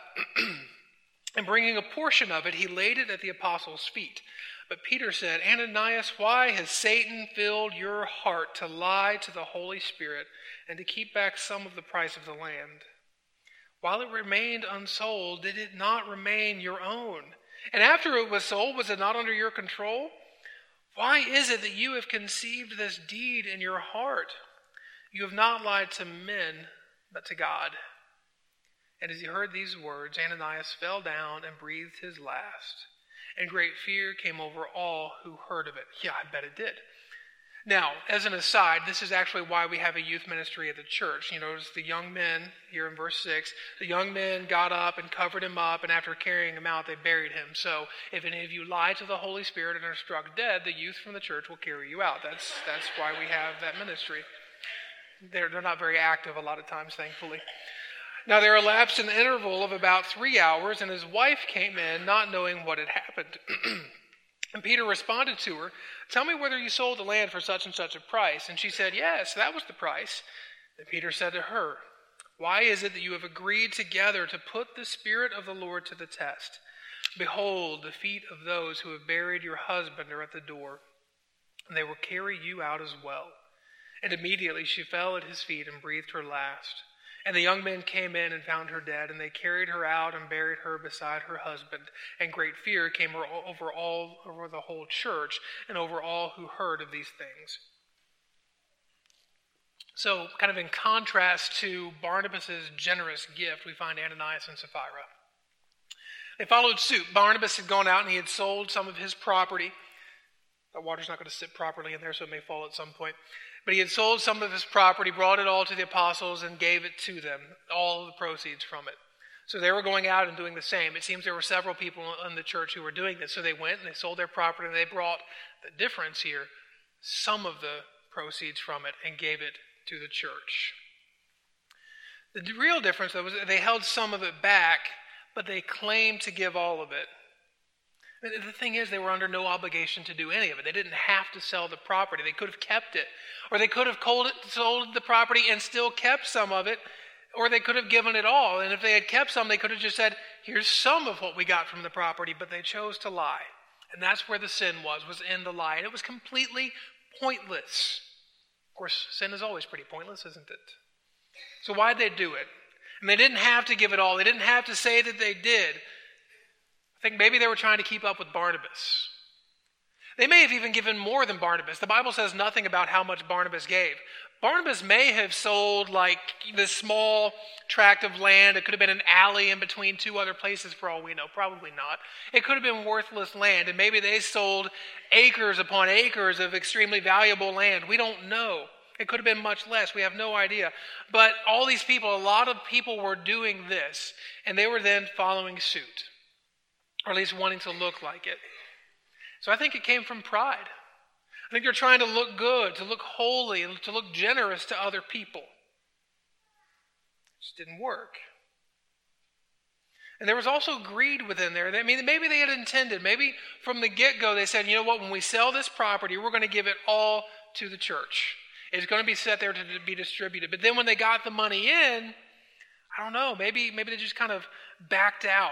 And bringing a portion of it, he laid it at the apostles' feet. But Peter said, Ananias, why has Satan filled your heart to lie to the Holy Spirit and to keep back some of the price of the land? While it remained unsold, did it not remain your own? And after it was sold, was it not under your control? Why is it that you have conceived this deed in your heart? You have not lied to men, but to God. And as he heard these words, Ananias fell down and breathed his last. And great fear came over all who heard of it. Yeah, I bet it did. Now, as an aside, this is actually why we have a youth ministry at the church. You notice the young men, here in verse 6, the young men got up and covered him up, and after carrying him out, they buried him. So if any of you lie to the Holy Spirit and are struck dead, the youth from the church will carry you out. That's why we have that ministry. They're not very active a lot of times, thankfully. Now there elapsed an interval of about 3 hours, and his wife came in, not knowing what had happened. And Peter responded to her, tell me whether you sold the land for such and such a price. And she said, yes, that was the price. Then Peter said to her, why is it that you have agreed together to put the Spirit of the Lord to the test? Behold, the feet of those who have buried your husband are at the door, and they will carry you out as well. And immediately she fell at his feet and breathed her last. And the young men came in and found her dead, and they carried her out and buried her beside her husband. And great fear came over the whole church and over all who heard of these things. So, kind of in contrast to Barnabas' generous gift, we find Ananias and Sapphira. They followed suit. Barnabas had gone out and he had sold some of his property. The water's not going to sit properly in there, so it may fall at some point. But he had sold some of his property, brought it all to the apostles, and gave it to them, all of the proceeds from it. So they were going out and doing the same. It seems there were several people in the church who were doing this. So they went and they sold their property, and they brought the difference here, some of the proceeds from it, and gave it to the church. The real difference, though, was that they held some of it back, but they claimed to give all of it. The thing is, they were under no obligation to do any of it. They didn't have to sell the property. They could have kept it. Or they could have sold the property and still kept some of it. Or they could have given it all. And if they had kept some, they could have just said, here's some of what we got from the property. But they chose to lie. And that's where the sin was in the lie. And it was completely pointless. Of course, sin is always pretty pointless, isn't it? So why'd they do it? And they didn't have to give it all. They didn't have to say that they did. I think maybe they were trying to keep up with Barnabas. They may have even given more than Barnabas. The Bible says nothing about how much Barnabas gave. Barnabas may have sold like this small tract of land. It could have been an alley in between two other places for all we know. Probably not. It could have been worthless land, and maybe they sold acres upon acres of extremely valuable land. We don't know. It could have been much less. We have no idea. But all these people, a lot of people were doing this, and they were then following suit, or at least wanting to look like it. So I think it came from pride. I think they're trying to look good, to look holy, and to look generous to other people. It just didn't work. And there was also greed within there. I mean, maybe they had intended, maybe from the get-go they said, you know what, when we sell this property, we're going to give it all to the church. It's going to be set there to be distributed. But then when they got the money in, I don't know, maybe they just kind of backed out.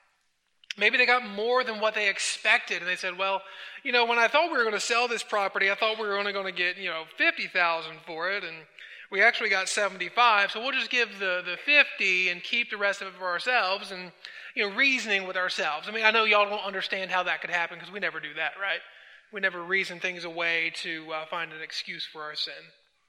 Maybe they got more than what they expected, and they said, well, you know, when I thought we were going to sell this property, I thought we were only going to get, $50,000 for it, and we actually got $75,000, so we'll just give the $50,000 and keep the rest of it for ourselves, and, reasoning with ourselves. I mean, I know y'all don't understand how that could happen, because we never do that, right? We never reason things away to find an excuse for our sin.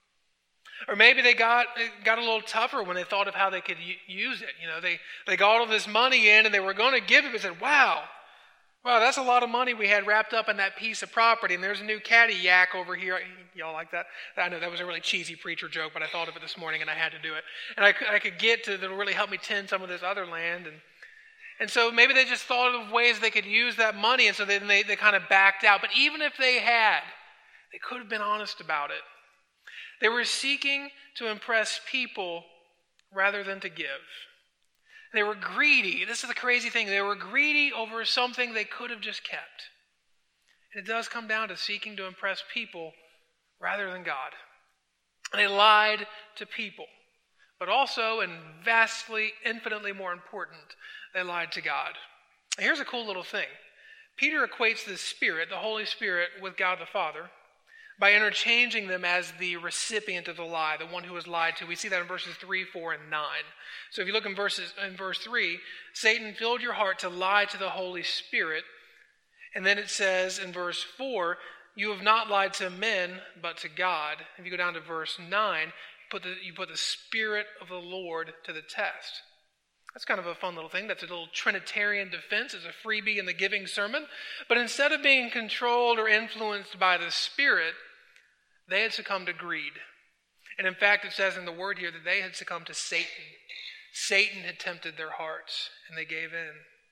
Or maybe they got a little tougher when they thought of how they could use it. They got all this money in and they were going to give it, but said, wow, that's a lot of money we had wrapped up in that piece of property, and there's a new caddy yak over here. Y'all like that? I know that was a really cheesy preacher joke, but I thought of it this morning and I had to do it. And I could get to that'll really help me tend some of this other land. And so maybe they just thought of ways they could use that money, and so then they kind of backed out. But even if they had, they could have been honest about it. They were seeking to impress people rather than to give. They were greedy. This is the crazy thing. They were greedy over something they could have just kept. And it does come down to seeking to impress people rather than God. And they lied to people. But also, and vastly, infinitely more important, they lied to God. And here's a cool little thing. Peter equates the Spirit, the Holy Spirit, with God the Father by interchanging them as the recipient of the lie, the one who was lied to. We see that in verses 3, 4, and 9. So if you look in verse 3, Satan filled your heart to lie to the Holy Spirit. And then it says in verse 4, you have not lied to men, but to God. If you go down to verse 9, you put the Spirit of the Lord to the test. That's kind of a fun little thing. That's a little Trinitarian defense. It's a freebie in the giving sermon. But instead of being controlled or influenced by the Spirit, they had succumbed to greed. And in fact, it says in the word here that they had succumbed to Satan. Satan had tempted their hearts, and they gave in.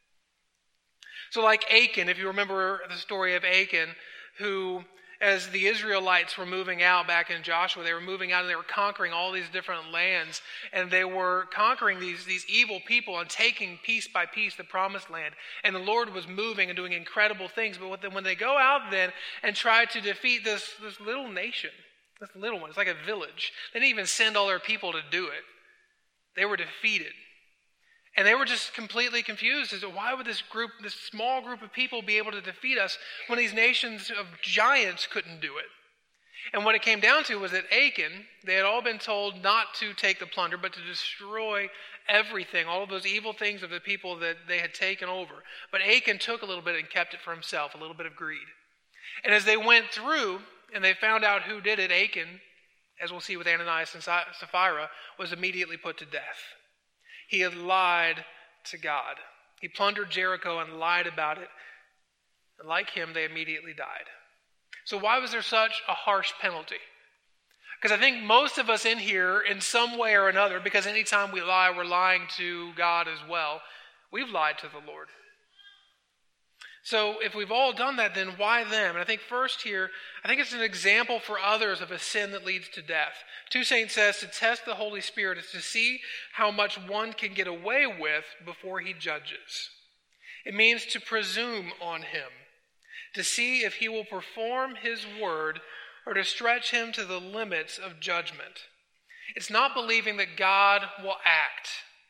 So like Achan, if you remember the story of Achan, who, as the Israelites were moving out back in Joshua, they were moving out and they were conquering all these different lands, and they were conquering these evil people and taking piece by piece the promised land. And the Lord was moving and doing incredible things. But when they go out then and try to defeat this little nation, this little one, it's like a village. They didn't even send all their people to do it. They were defeated. And they were just completely confused as to why would this small group of people be able to defeat us when these nations of giants couldn't do it? And what it came down to was that Achan, they had all been told not to take the plunder, but to destroy everything, all of those evil things of the people that they had taken over. But Achan took a little bit and kept it for himself, a little bit of greed. And as they went through and they found out who did it, Achan, as we'll see with Ananias and Sapphira, was immediately put to death. He had lied to God. He plundered Jericho and lied about it. And like him, they immediately died. So why was there such a harsh penalty? Because I think most of us in here, in some way or another, because anytime we lie, we're lying to God as well, we've lied to the Lord. So if we've all done that, then why them? And I think first here, I think it's an example for others of a sin that leads to death. 2 Saints says to test the Holy Spirit is to see how much one can get away with before he judges. It means to presume on him, to see if he will perform his word or to stretch him to the limits of judgment. It's not believing that God will act,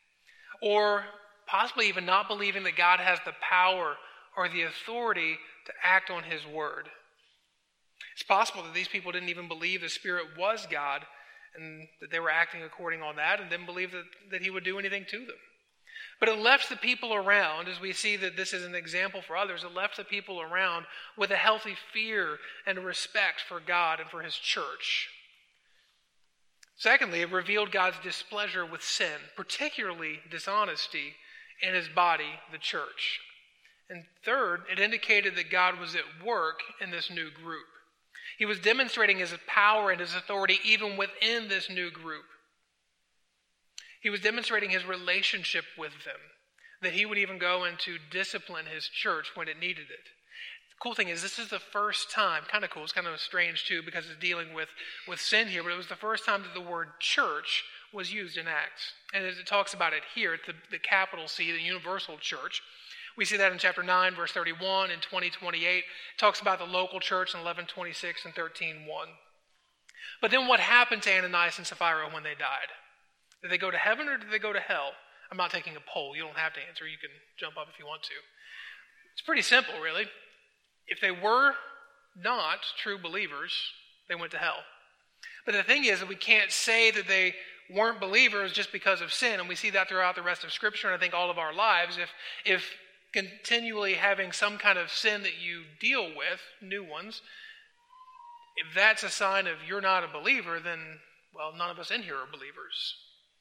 or possibly even not believing that God has the power or the authority to act on his word. It's possible that these people didn't even believe the Spirit was God and that they were acting according on that and didn't believe that he would do anything to them. But it left the people around, as we see that this is an example for others, it left the people around with a healthy fear and respect for God and for his church. Secondly, it revealed God's displeasure with sin, particularly dishonesty in his body, the church. And third, it indicated that God was at work in this new group. He was demonstrating his power and his authority even within this new group. He was demonstrating his relationship with them, that he would even go in to discipline his church when it needed it. The cool thing is this is the first time, kind of cool, it's kind of strange too because it's dealing with sin here, but it was the first time that the word church was used in Acts. And as it talks about it here, it's the capital C, the universal church. We see that in chapter 9, verse 31 and 20:28. It talks about the local church in 11:26 and 13:1. But then what happened to Ananias and Sapphira when they died? Did they go to heaven or did they go to hell? I'm not taking a poll. You don't have to answer. You can jump up if you want to. It's pretty simple, really. If they were not true believers, they went to hell. But the thing is that we can't say that they weren't believers just because of sin, and we see that throughout the rest of Scripture, and I think all of our lives. If continually having some kind of sin that you deal with, new ones, if that's a sign of you're not a believer, then, well, none of us in here are believers.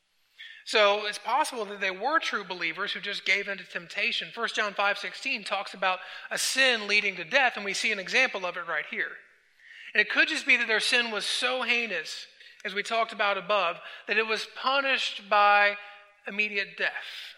So it's possible that they were true believers who just gave into temptation. 1 John 5:16 talks about a sin leading to death, and we see an example of it right here. And it could just be that their sin was so heinous, as we talked about above, that it was punished by immediate death.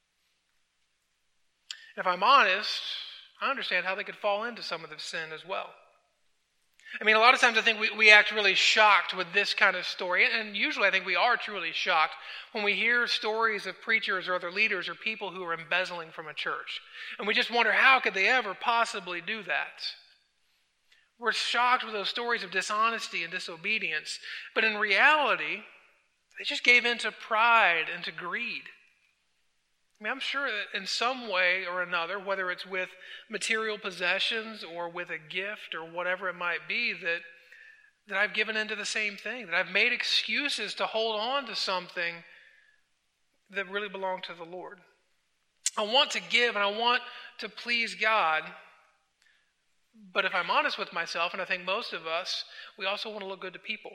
And if I'm honest, I understand how they could fall into some of the sin as well. I mean, a lot of times I think we act really shocked with this kind of story, and usually I think we are truly shocked when we hear stories of preachers or other leaders or people who are embezzling from a church. And we just wonder, how could they ever possibly do that? We're shocked with those stories of dishonesty and disobedience, but in reality, they just gave in to pride and to greed. I mean, I'm sure that in some way or another, whether it's with material possessions or with a gift or whatever it might be, that I've given into the same thing, that I've made excuses to hold on to something that really belonged to the Lord. I want to give and I want to please God, but if I'm honest with myself, and I think most of us, we also want to look good to people.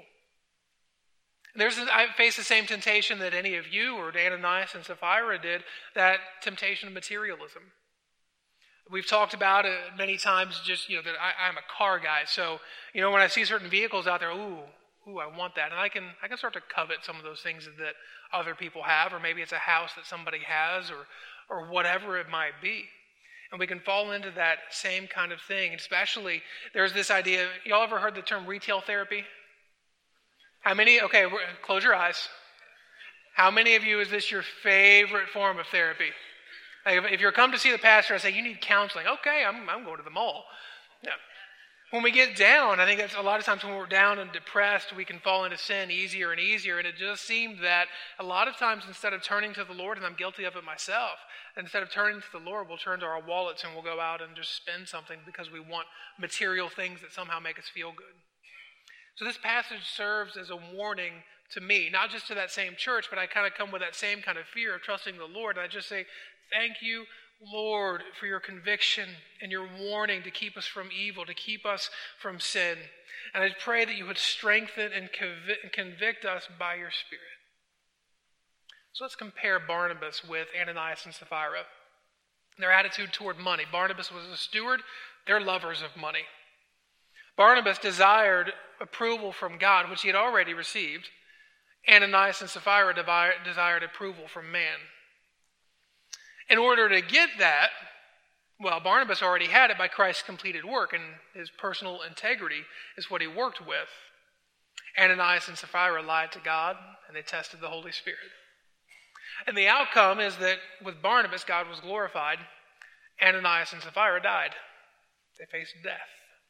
I face the same temptation that any of you or Ananias and Sapphira did, that temptation of materialism. We've talked about it many times, just, that I'm a car guy. So, when I see certain vehicles out there, I want that. And I can start to covet some of those things that other people have, or maybe it's a house that somebody has, or whatever it might be. And we can fall into that same kind of thing. Especially, there's this idea, y'all ever heard the term retail therapy? How many? Okay, close your eyes. How many of you is this your favorite form of therapy? Like if you're come to see the pastor and say, you need counseling, okay, I'm going to the mall. Yeah. When we get down, I think that's a lot of times when we're down and depressed, we can fall into sin easier and easier. And it just seems that a lot of times instead of turning to the Lord, and I'm guilty of it myself, instead of turning to the Lord, we'll turn to our wallets and we'll go out and just spend something because we want material things that somehow make us feel good. So this passage serves as a warning to me, not just to that same church, but I kind of come with that same kind of fear of trusting the Lord. And I just say, thank you, Lord, for your conviction and your warning to keep us from evil, to keep us from sin. And I pray that you would strengthen and convict us by your Spirit. So let's compare Barnabas with Ananias and Sapphira. Their attitude toward money. Barnabas was a steward. They're lovers of money. Barnabas desired approval from God, which he had already received. Ananias and Sapphira desired approval from man. In order to get that, Barnabas already had it by Christ's completed work, and his personal integrity is what he worked with. Ananias and Sapphira lied to God, and they tested the Holy Spirit. And the outcome is that with Barnabas, God was glorified, Ananias and Sapphira died. They faced death.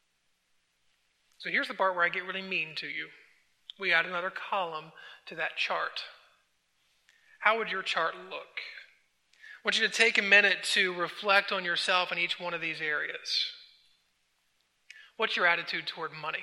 So here's the part where I get really mean to you. We add another column to that chart. How would your chart look? I want you to take a minute to reflect on yourself in each one of these areas. What's your attitude toward money?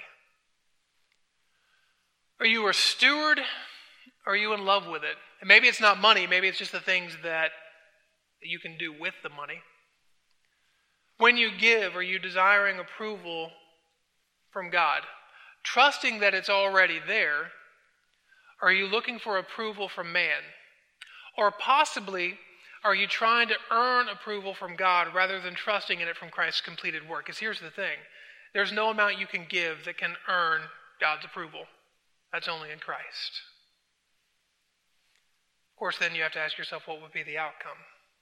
Are you a steward? Or are you in love with it? And maybe it's not money. Maybe it's just the things that you can do with the money. When you give, are you desiring approval from God? Trusting that it's already there? Or are you looking for approval from man? Or possibly, are you trying to earn approval from God rather than trusting in it from Christ's completed work? Because here's the thing. There's no amount you can give that can earn God's approval. That's only in Christ. Of course, then you have to ask yourself, what would be the outcome?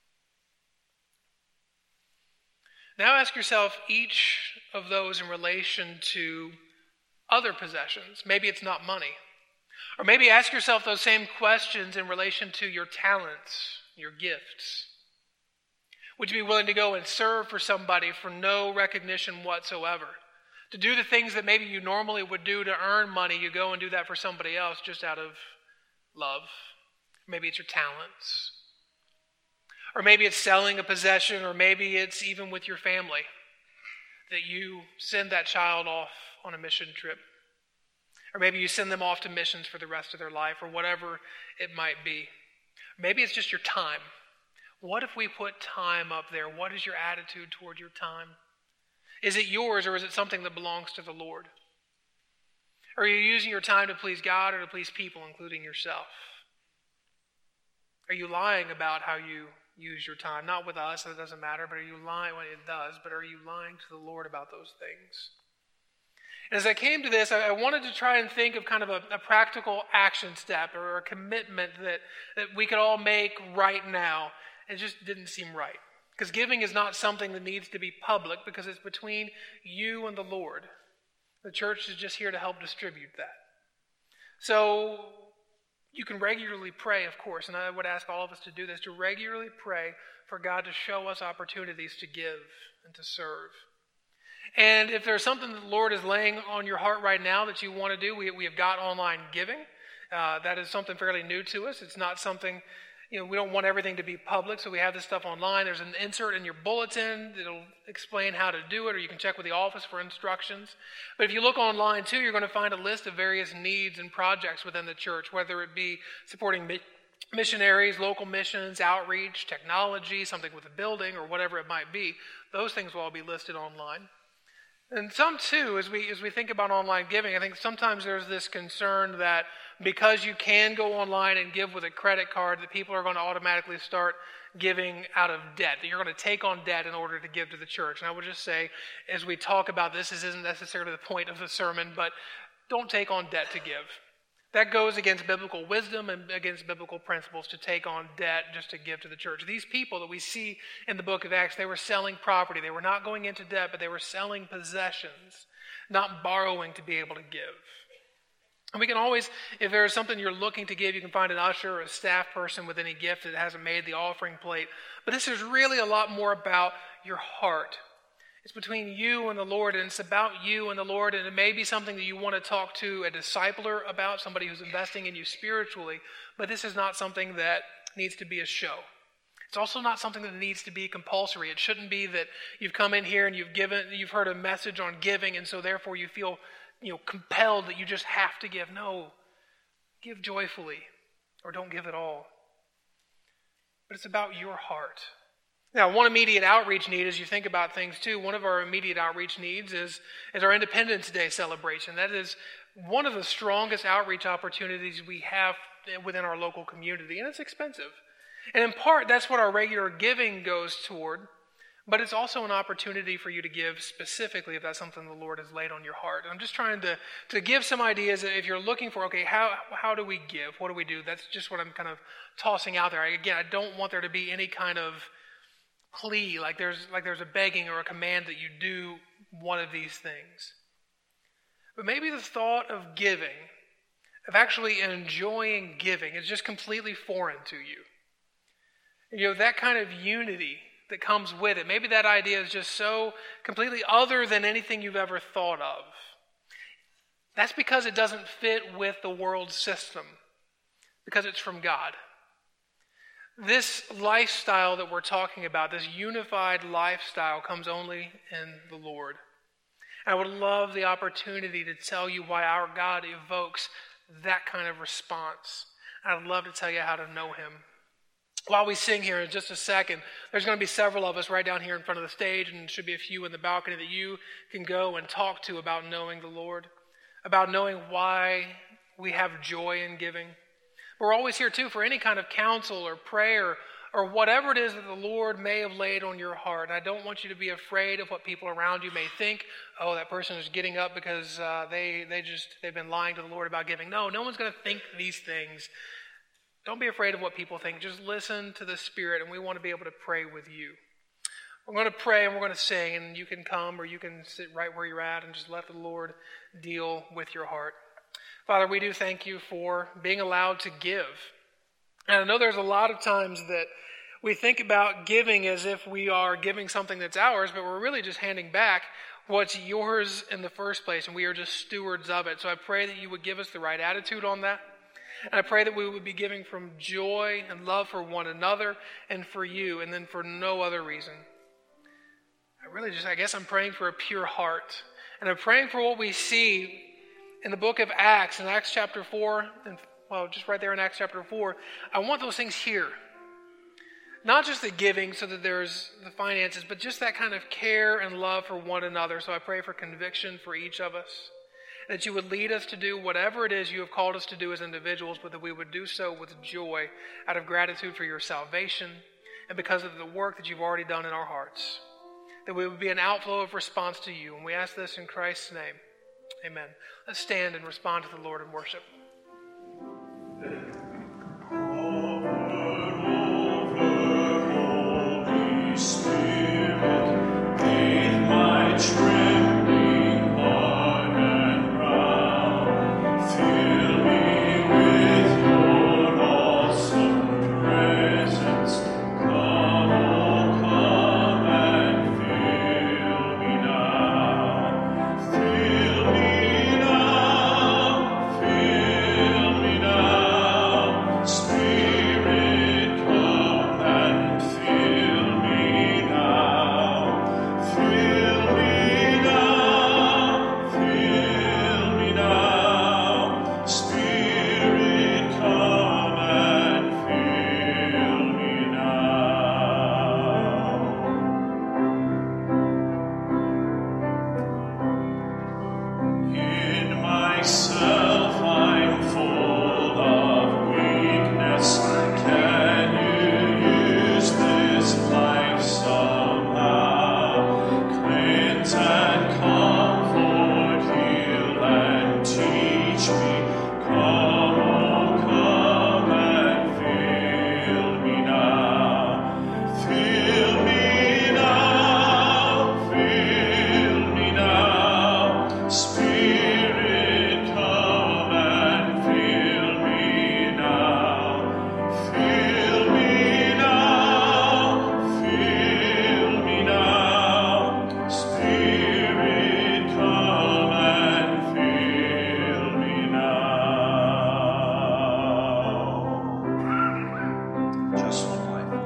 Now ask yourself each of those in relation to other possessions. Maybe it's not money. Or maybe ask yourself those same questions in relation to your talents, your gifts. Would you be willing to go and serve for somebody for no recognition whatsoever? To do the things that maybe you normally would do to earn money, you go and do that for somebody else just out of love. Maybe it's your talents. Or maybe it's selling a possession, or maybe it's even with your family that you send that child off on a mission trip. Or maybe you send them off to missions for the rest of their life, or whatever it might be. Maybe it's just your time. What if we put time up there? What is your attitude toward your time? Is it yours, or is it something that belongs to the Lord? Are you using your time to please God or to please people, including yourself? Are you lying about how you use your time? Not with us, that doesn't matter, but are you lying when it does, but are you lying to the Lord about those things? And as I came to this, I wanted to try and think of kind of a practical action step or a commitment that we could all make right now. It just didn't seem right. Because giving is not something that needs to be public because it's between you and the Lord. The church is just here to help distribute that. So you can regularly pray, of course, and I would ask all of us to do this, to regularly pray for God to show us opportunities to give and to serve. And if there's something that the Lord is laying on your heart right now that you want to do, we have got online giving. That is something fairly new to us. It's not something, we don't want everything to be public, so we have this stuff online. There's an insert in your bulletin that'll explain how to do it, or you can check with the office for instructions. But if you look online, too, you're going to find a list of various needs and projects within the church, whether it be supporting missionaries, local missions, outreach, technology, something with a building, or whatever it might be. Those things will all be listed online. And some, too, as we think about online giving, I think sometimes there's this concern that because you can go online and give with a credit card, that people are going to automatically start giving out of debt, that you're going to take on debt in order to give to the church. And I would just say, as we talk about this isn't necessarily the point of the sermon, but don't take on debt to give. That goes against biblical wisdom and against biblical principles to take on debt just to give to the church. These people that we see in the book of Acts, they were selling property. They were not going into debt, but they were selling possessions, not borrowing to be able to give. And we can always, if there is something you're looking to give, you can find an usher or a staff person with any gift that hasn't made the offering plate. But this is really a lot more about your heart. It's between you and the Lord, and it's about you and the Lord, and it may be something that you want to talk to a discipler about, somebody who's investing in you spiritually, but this is not something that needs to be a show. It's also not something that needs to be compulsory. It shouldn't be that you've come in here and you've heard a message on giving, and so therefore you feel compelled that you just have to give. No, give joyfully, or don't give at all. But it's about your heart. Now, one immediate outreach need, as you think about things too, one of our immediate outreach needs is our Independence Day celebration. That is one of the strongest outreach opportunities we have within our local community, and it's expensive. And in part, that's what our regular giving goes toward, but it's also an opportunity for you to give specifically if that's something the Lord has laid on your heart. And I'm just trying to give some ideas that if you're looking for, okay, how do we give? What do we do? That's just what I'm kind of tossing out there. I don't want there to be any kind of plea, like there's a begging or a command that you do one of these things. But maybe the thought of giving, of actually enjoying giving, is just completely foreign to you. That kind of unity that comes with it. Maybe that idea is just so completely other than anything you've ever thought of. That's because it doesn't fit with the world system, because it's from God. This lifestyle that we're talking about, this unified lifestyle, comes only in the Lord. And I would love the opportunity to tell you why our God evokes that kind of response. I'd love to tell you how to know him. While we sing here in just a second, there's going to be several of us right down here in front of the stage, and there should be a few in the balcony that you can go and talk to about knowing the Lord, about knowing why we have joy in giving. We're always here, too, for any kind of counsel or prayer or whatever it is that the Lord may have laid on your heart. And I don't want you to be afraid of what people around you may think. Oh, that person is getting up because they've been lying to the Lord about giving. No one's going to think these things. Don't be afraid of what people think. Just listen to the Spirit, and we want to be able to pray with you. We're going to pray and we're going to sing, and you can come or you can sit right where you're at and just let the Lord deal with your heart. Father, we do thank you for being allowed to give. And I know there's a lot of times that we think about giving as if we are giving something that's ours, but we're really just handing back what's yours in the first place, and we are just stewards of it. So I pray that you would give us the right attitude on that. And I pray that we would be giving from joy and love for one another and for you, and then for no other reason. I guess I'm praying for a pure heart. And I'm praying for what we see in the book of Acts, in Acts chapter 4, and just right there in Acts chapter 4. I want those things here. Not just the giving so that there's the finances, but just that kind of care and love for one another. So I pray for conviction for each of us, that you would lead us to do whatever it is you have called us to do as individuals, but that we would do so with joy, out of gratitude for your salvation, and because of the work that you've already done in our hearts. That we would be an outflow of response to you. And we ask this in Christ's name. Amen. Let's stand and respond to the Lord in worship. Holy Spirit, bathe my trembling heart and brow. Fill me with your awesome presence. Come, oh come and fill me now. Fill me now. Fill me now. Spirit, come and fill me now. Fill me now. Fill me now. Spirit, come and fill me now. In myself I'm full of weakness. Can you use this life somehow? Cleanse and comfort, heal and teach me. Come, oh come and fill me now. Fill me now. Fill me now. Spirit, come and fill me now. Fill me now. Fill me now. Spirit, come and fill me now. Just one life.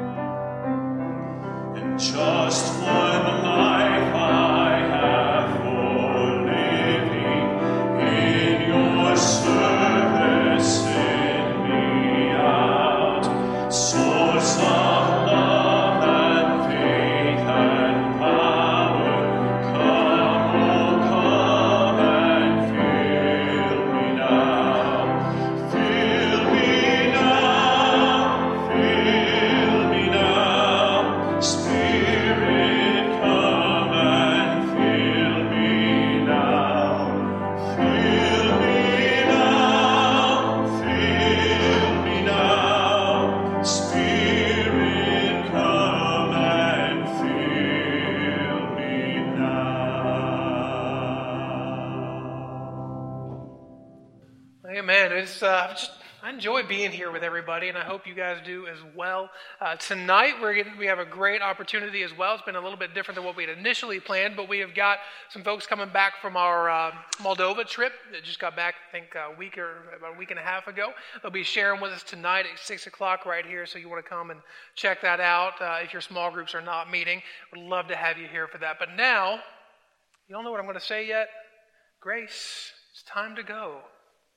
And just one life I have for living. In your service, send me out. Source of love and faith and power. Come, oh come and fill me now. Fill me now. Fill me now. Spirit, come and fill me now. Fill me now. Fill me now. Spirit, come and fill me now. Amen. It's just I enjoy being here with everybody, and I hope you guys do as well. Tonight, we have a great opportunity as well. It's been a little bit different than what we had initially planned, but we have got some folks coming back from our Moldova trip that just got back, I think, about a week and a half ago. They'll be sharing with us tonight at 6 o'clock right here, so you want to come and check that out. If your small groups are not meeting, we'd love to have you here for that. But now, you don't know what I'm going to say yet? Grace, it's time to go.